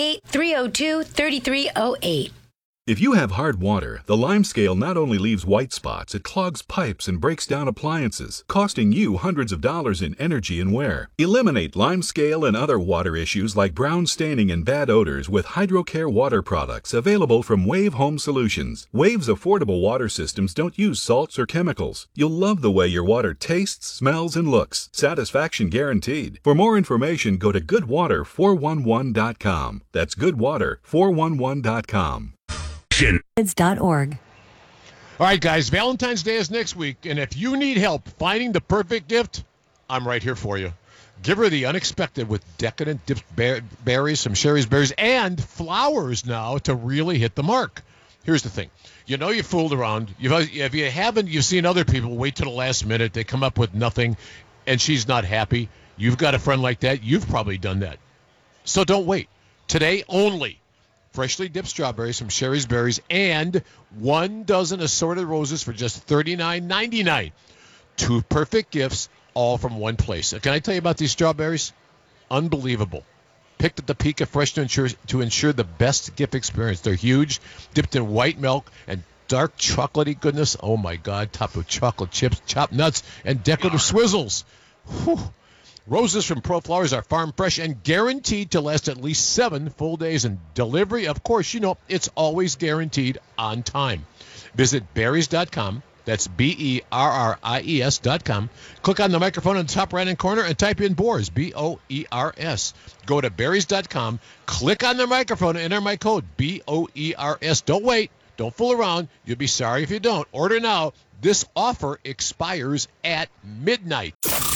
888-302-3308. If you have hard water, the Lime Scale not only leaves white spots, it clogs pipes and breaks down appliances, costing you hundreds of dollars in energy and wear. Eliminate Lime Scale and other water issues like brown staining and bad odors with HydroCare water products available from Wave Home Solutions. Wave's affordable water systems don't use salts or chemicals. You'll love the way your water tastes, smells, and looks. Satisfaction guaranteed. For more information, go to goodwater411.com. That's goodwater411.com. Kids.org. All right, guys, Valentine's Day is next week, and if you need help finding the perfect gift, I'm right here for you. Give her the unexpected with decadent dipped berries, some Sherry's berries, and flowers now to really hit the mark. Here's the thing. You know you fooled around. If you haven't, you've seen other people wait till the last minute. They come up with nothing, and she's not happy. You've got a friend like that. You've probably done that. So don't wait. Today only. Freshly dipped strawberries from Sherry's Berries and 1 dozen assorted roses for just $39.99. 2 perfect gifts, all from one place. Can I tell you about these strawberries? Unbelievable. Picked at the peak of fresh to ensure the best gift experience. They're huge, dipped in white milk and dark chocolatey goodness. Oh, my God. Topped with chocolate chips, chopped nuts, and decorative swizzles. Whew. Roses from Pro Flowers are farm fresh and guaranteed to last at least 7 full days. And delivery, of course, it's always guaranteed on time. Visit berries.com. That's BERRIES.com. Click on the microphone in the top right-hand corner and type in Boers, BOERS. Go to berries.com. Click on the microphone and enter my code, BOERS. Don't wait. Don't fool around. You'll be sorry if you don't. Order now. This offer expires at midnight.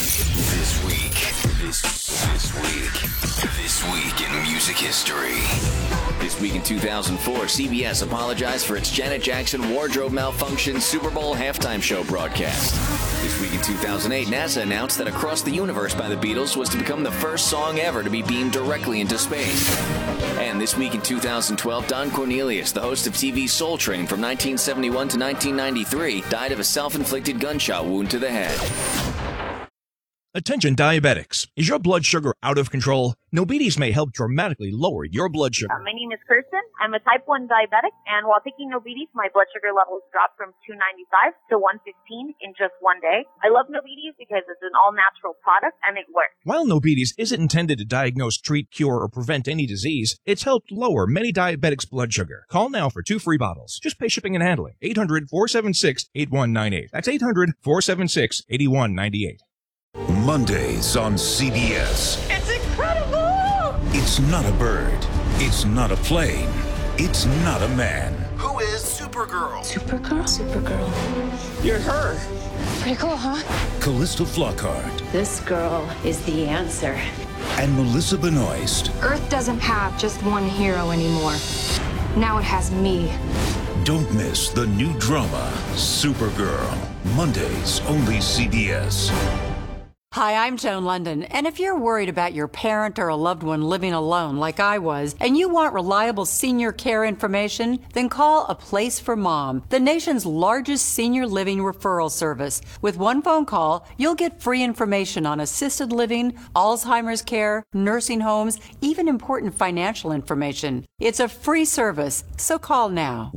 This week in music history. This week in 2004, CBS apologized for its Janet Jackson wardrobe malfunction Super Bowl halftime show broadcast. This week in 2008, NASA announced that Across the Universe by the Beatles was to become the first song ever to be beamed directly into space. And this week in 2012, Don Cornelius, the host of TV's Soul Train from 1971 to 1993, died of a self-inflicted gunshot wound to the head. Attention diabetics. Is your blood sugar out of control? Nobides may help dramatically lower your blood sugar. My name is Kirsten. I'm a type 1 diabetic, and while taking Nobides, my blood sugar levels dropped from 295 to 115 in just one day. I love Nobides because it's an all-natural product, and it works. While Nobides isn't intended to diagnose, treat, cure, or prevent any disease, it's helped lower many diabetics' blood sugar. Call now for 2 free bottles. Just pay shipping and handling. 800-476-8198. That's 800-476-8198. Mondays on CBS. It's incredible! It's not a bird. It's not a plane. It's not a man. Who is Supergirl? Supergirl. You're her. Pretty cool, huh? Callista Flockhart. This girl is the answer. And Melissa Benoist. Earth doesn't have just one hero anymore. Now it has me. Don't miss the new drama, Supergirl. Mondays, only CBS. Hi, I'm Joan London, and if you're worried about your parent or a loved one living alone like I was, and you want reliable senior care information, then call A Place for Mom, the nation's largest senior living referral service. With one phone call, you'll get free information on assisted living, Alzheimer's care, nursing homes, even important financial information. It's a free service, so call now.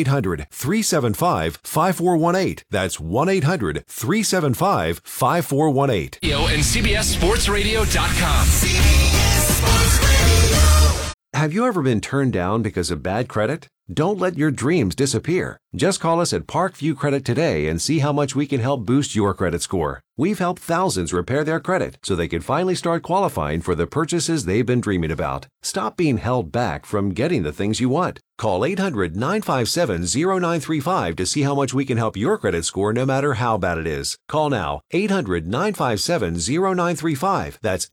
1-800-375-5418. That's 1-800-375-5418. And CBSSportsRadio.com. CBS Sports Radio. Have you ever been turned down because of bad credit? Don't let your dreams disappear. Just call us at Parkview Credit today and see how much we can help boost your credit score. We've helped thousands repair their credit so they can finally start qualifying for the purchases they've been dreaming about. Stop being held back from getting the things you want. Call 800-957-0935 to see how much we can help your credit score no matter how bad it is. Call now, 800-957-0935. That's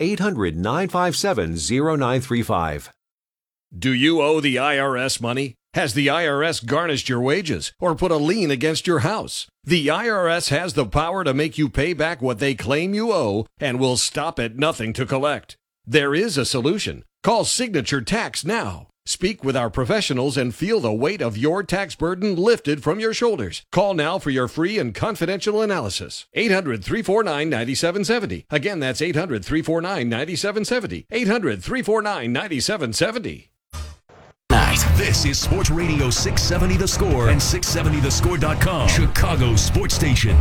800-957-0935. Do you owe the IRS money? Has the IRS garnished your wages or put a lien against your house? The IRS has the power to make you pay back what they claim you owe and will stop at nothing to collect. There is a solution. Call Signature Tax now. Speak with our professionals and feel the weight of your tax burden lifted from your shoulders. Call now for your free and confidential analysis. 800-349-9770. Again, that's 800-349-9770. 800-349-9770. This is Sports Radio 670 The Score and 670thescore.com, Chicago's sports station.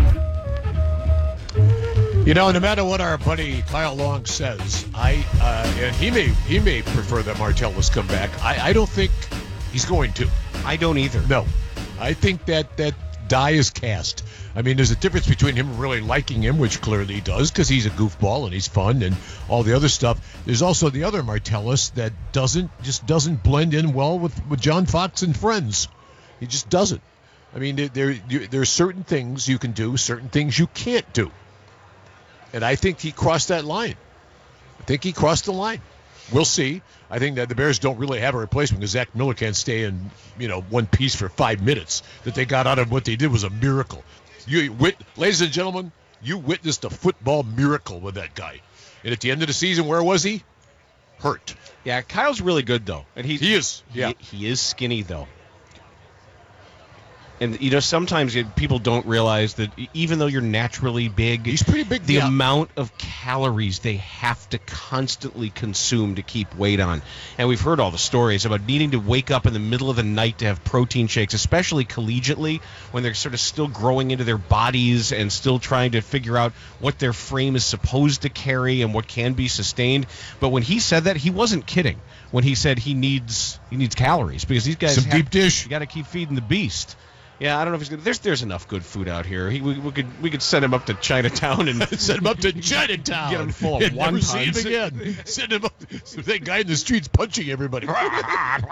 You know, no matter what our buddy Kyle Long says, and he may prefer that Martellus come back. I don't think he's going to. I don't either. No, I think that die is cast. I mean, there's a difference between him really liking him, which clearly he does, because he's a goofball and he's fun and all the other stuff. There's also the other Martellus that doesn't blend in well with John Fox and friends. He just doesn't. I mean, there's certain things you can do, certain things you can't do. And I think he crossed that line. I think he crossed the line. We'll see. I think that the Bears don't really have a replacement because Zach Miller can't stay in, one piece for 5 minutes. That they got out of what they did was a miracle. Ladies and gentlemen, you witnessed a football miracle with that guy. And at the end of the season, where was he? Hurt. Yeah, Kyle's really good, though. And he is. Yeah. He is skinny, though. And, sometimes people don't realize that even though you're naturally big, he's pretty big. The amount of calories they have to constantly consume to keep weight on. And we've heard all the stories about needing to wake up in the middle of the night to have protein shakes, especially collegiately, when they're sort of still growing into their bodies and still trying to figure out what their frame is supposed to carry and what can be sustained. But when he said that, he wasn't kidding when he said he needs calories, because these guys deep dish. You got to keep feeding the beast. Yeah, I don't know if he's going to. There's enough good food out here. We could send him up to Chinatown and send him up to Chinatown. Get him full of wontons. Never see him again. Send him up. That guy in the streets punching everybody. Do you know what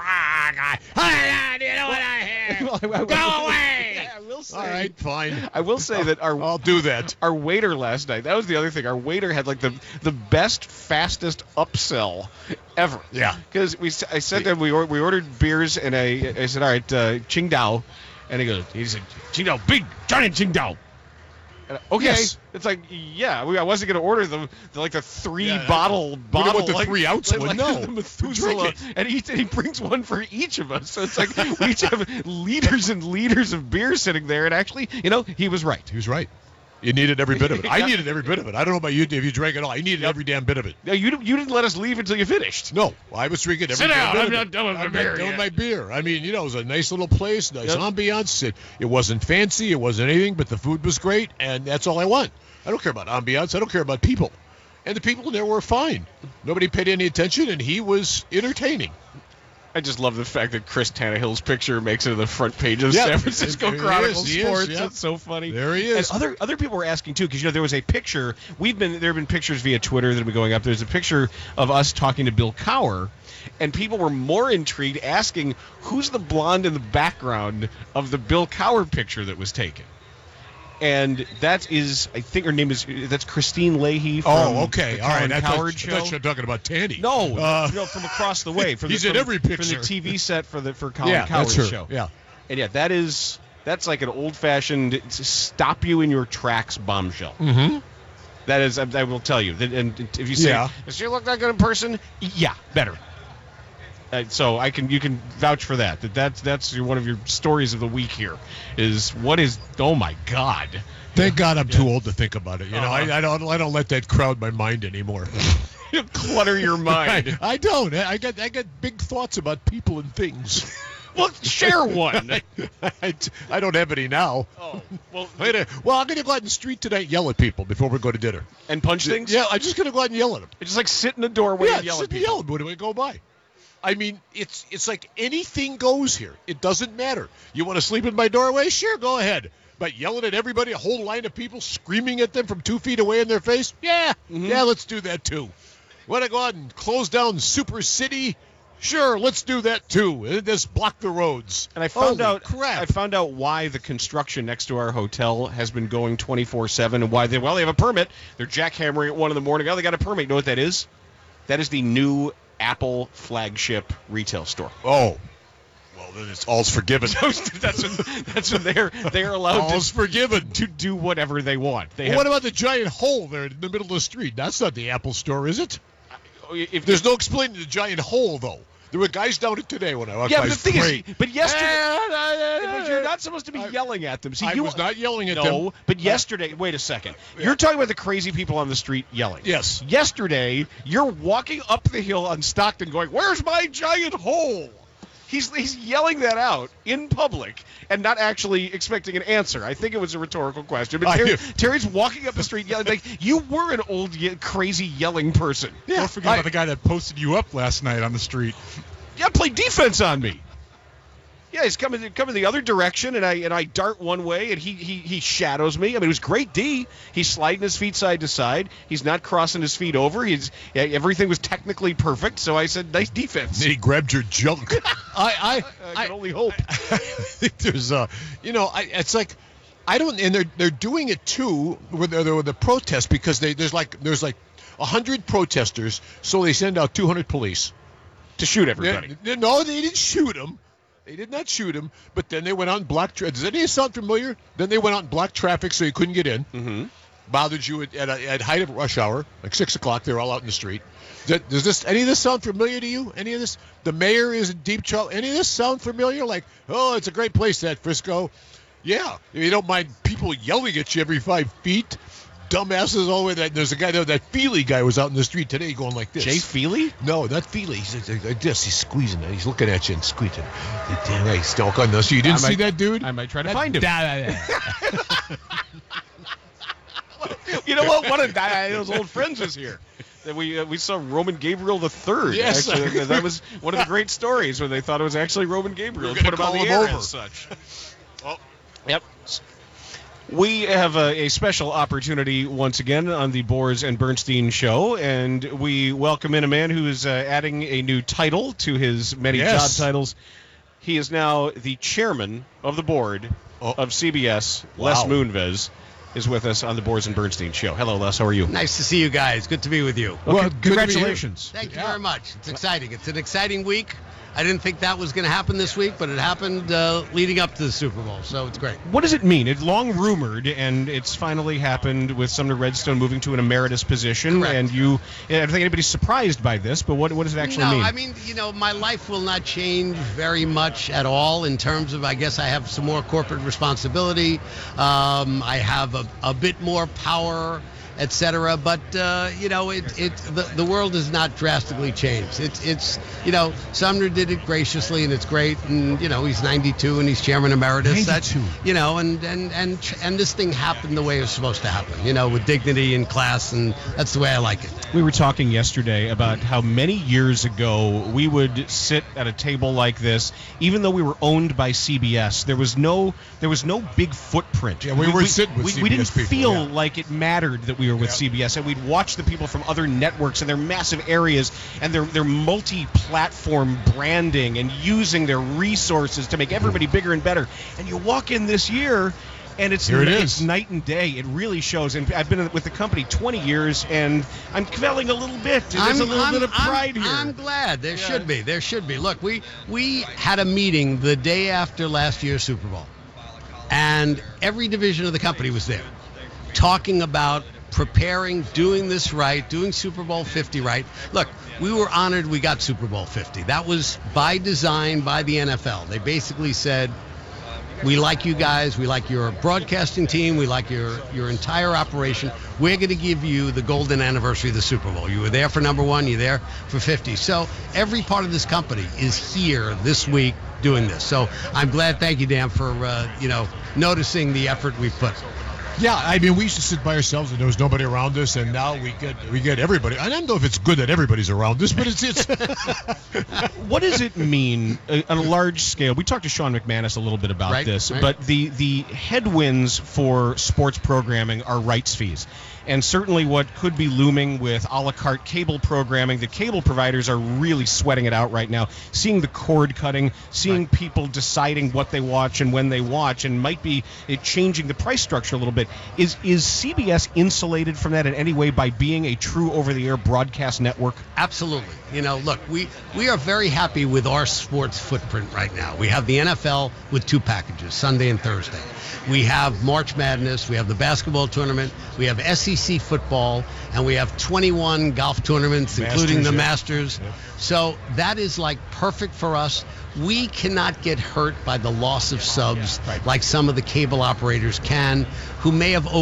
I hear? Go away. Yeah, I will say. All right, fine. I will say that I'll do that. Our waiter last night. That was the other thing. Our waiter had like the best, fastest upsell ever. Yeah. Because I said that we ordered beers and I said, all right, Qingdao. And he said, Qingdao, big, giant Qingdao. Okay. Yes. It's like, yeah, I wasn't going to order the 3-bottle. We don't want the 3-ounce one, no. The Methuselah. And he brings one for each of us. So it's like we each have liters and liters of beer sitting there. And actually, he was right. He was right. You needed every bit of it. I needed every bit of it. I don't know about you if you drank it all. I needed every damn bit of it. No, you didn't let us leave until you finished. No, I was drinking every damn bit of it. I'm not done with my beer. I'm done with my beer. I mean, it was a nice little place, nice ambiance. It wasn't fancy. It wasn't anything, but the food was great, and that's all I want. I don't care about ambiance. I don't care about people. And the people in there were fine. Nobody paid any attention, and he was entertaining. I just love the fact that Chris Tannehill's picture makes it to the front page of San Francisco Chronicle Sports. It's so funny. There he is. And other people were asking too, because there was a picture. There have been pictures via Twitter that have been going up. There's a picture of us talking to Bill Cowher, and people were more intrigued, asking who's the blonde in the background of the Bill Cowher picture that was taken. And that is, I think her name that's Christine Leahy from the Colin Cowherd show. I thought you were talking about Tandy. No, from across the way. He's in every picture. From the TV set for Colin Cowherd's show. Yeah. And yeah, that's like an old-fashioned stop you in your tracks bombshell. Mm-hmm. That is, I will tell you. And if you say, does she look that good in person? Yeah, better. So you can vouch for that. That's one of your stories of the week here. Oh my God. Thank God I'm too old to think about it. You know, I don't let that crowd my mind anymore. You clutter your mind. I don't. I got big thoughts about people and things. Well, share one. I don't have any now. Oh, well, I'm going to go out in the street tonight and yell at people before we go to dinner. And punch things? Yeah, I'm just going to go out and yell at them. Just like sit in the doorway and yell at people. Yell when we go by. I mean, it's like anything goes here. It doesn't matter. You want to sleep in my doorway? Sure, go ahead. But yelling at everybody, a whole line of people screaming at them from 2 feet away in their face? Yeah, let's do that too. Want to go out and close down Super City? Sure, let's do that too. And just block the roads. And I found out why the construction next to our hotel has been going 24/7 and why they have a permit. They're jackhammering at 1 in the morning. Oh, they got a permit. You know what that is? That is the new Apple flagship retail store. Oh. Well, then it's all's forgiven. that's when they're allowed all's forgiven to do whatever they want. What about the giant hole there in the middle of the street? That's not the Apple store, is it? If there's no explaining the giant hole, though. There were guys down it today when I walked by. But the thing is, yesterday, you're not supposed to be yelling at them. See, I was not yelling at them. No, but yesterday, wait a second. You're talking about the crazy people on the street yelling. Yes. Yesterday, you're walking up the hill on Stockton going, "Where's my giant hole?" He's yelling that out in public and not actually expecting an answer. I think it was a rhetorical question. But Terry's walking up the street yelling, like, you were an old, crazy yelling person. Yeah. Don't forget about the guy that posted you up last night on the street. Yeah, played defense on me. Yeah, he's coming the other direction, and I dart one way, and he shadows me. I mean, it was great D. He's sliding his feet side to side. He's not crossing his feet over. Everything was technically perfect, so I said, nice defense. And he grabbed your junk. I can only hope. I think there's it's like, I don't, and they're doing it too with the protest because there's like 100 protesters, so they send out 200 police to shoot everybody. No, they didn't shoot them. They did not shoot him, but then they went out and blocked traffic. Does any of this sound familiar? Then they went out and blocked traffic so you couldn't get in. Mm-hmm. Bothered you at height of rush hour, like 6 o'clock. They're all out in the street. Does any of this sound familiar to you? Any of this? The mayor is in deep trouble. Any of this sound familiar? Like, oh, it's a great place, that Frisco. Yeah, if you don't mind people yelling at you every 5 feet. Dumbasses all the way. There's a guy there. That Feely guy was out in the street today going like this. Jay Feely? No, not Feely. He's like this. He's squeezing it. He's looking at you and squeezing. He's still on the street. You didn't see that dude? I might try to find him. You know what? One of those old friends was here. We saw Roman Gabriel III. Yes, actually, that was one of the great stories when they thought it was actually Roman Gabriel. Put him on the air as such. Oh, yep. We have a special opportunity once again on the Boers and Bernstein show, and we welcome in a man who is adding a new title to his many job titles. He is now the chairman of the board of CBS. Wow. Les Moonves is with us on the Boers and Bernstein show. Hello, Les. How are you? Nice to see you guys. Good to be with you. Well, congratulations. Thank you very much. It's exciting. It's an exciting week. I didn't think that was going to happen this week, but it happened leading up to the Super Bowl, so it's great. What does it mean? It's long rumored, and it's finally happened with Sumner Redstone moving to an emeritus position. Correct. And I don't think anybody's surprised by this, but what does it actually mean? No, I mean, my life will not change very much at all in terms of, I guess I have some more corporate responsibility. I have a bit more power, etc. But the world has not drastically changed. It's Sumner did it graciously, and it's great. And he's 92 and he's chairman emeritus. 92. And this thing happened the way it was supposed to happen. With dignity and class, and that's the way I like it. We were talking yesterday about how many years ago we would sit at a table like this, even though we were owned by CBS. There was no big footprint. Yeah, we were sitting with CBS we didn't people, feel like it mattered that we were with CBS, and we'd watch the people from other networks and their massive areas and their multi-platform branding and using their resources to make everybody bigger and better. And you walk in this year, and it's night and day. It really shows. And I've been with the company 20 years, and I'm feeling a little bit. There's a little bit of pride here. I'm glad. There should be. There should be. Look, we had a meeting the day after last year's Super Bowl, and every division of the company was there, talking about preparing, doing this right, doing Super Bowl 50 right. Look, we were honored we got Super Bowl 50. That was by design by the NFL. They basically said, we like you guys. We like your broadcasting team. We like your entire operation. We're going to give you the golden anniversary of the Super Bowl. You were there for number 1. You're there for 50. So every part of this company is here this week doing this. So I'm glad. Thank you, Dan, for noticing the effort we've put. Yeah, I mean, we used to sit by ourselves and there was nobody around us, and now we get everybody. I don't know if it's good that everybody's around us, but it's. What does it mean on a large scale? We talked to Sean McManus a little bit about this, but the headwinds for sports programming are rights fees. And certainly what could be looming with a la carte cable programming, the cable providers are really sweating it out right now, seeing the cord cutting, seeing people deciding what they watch and when they watch, and might be it changing the price structure a little bit. Is CBS insulated from that in any way by being a true over-the-air broadcast network? Absolutely. Look, we are very happy with our sports footprint right now. We have the NFL with 2 packages, Sunday and Thursday. We have March Madness, we have the basketball tournament, we have SEC football, and we have 21 golf tournaments, including the Masters. Yeah. So that is like perfect for us. We cannot get hurt by the loss of subs like some of the cable operators can, who may have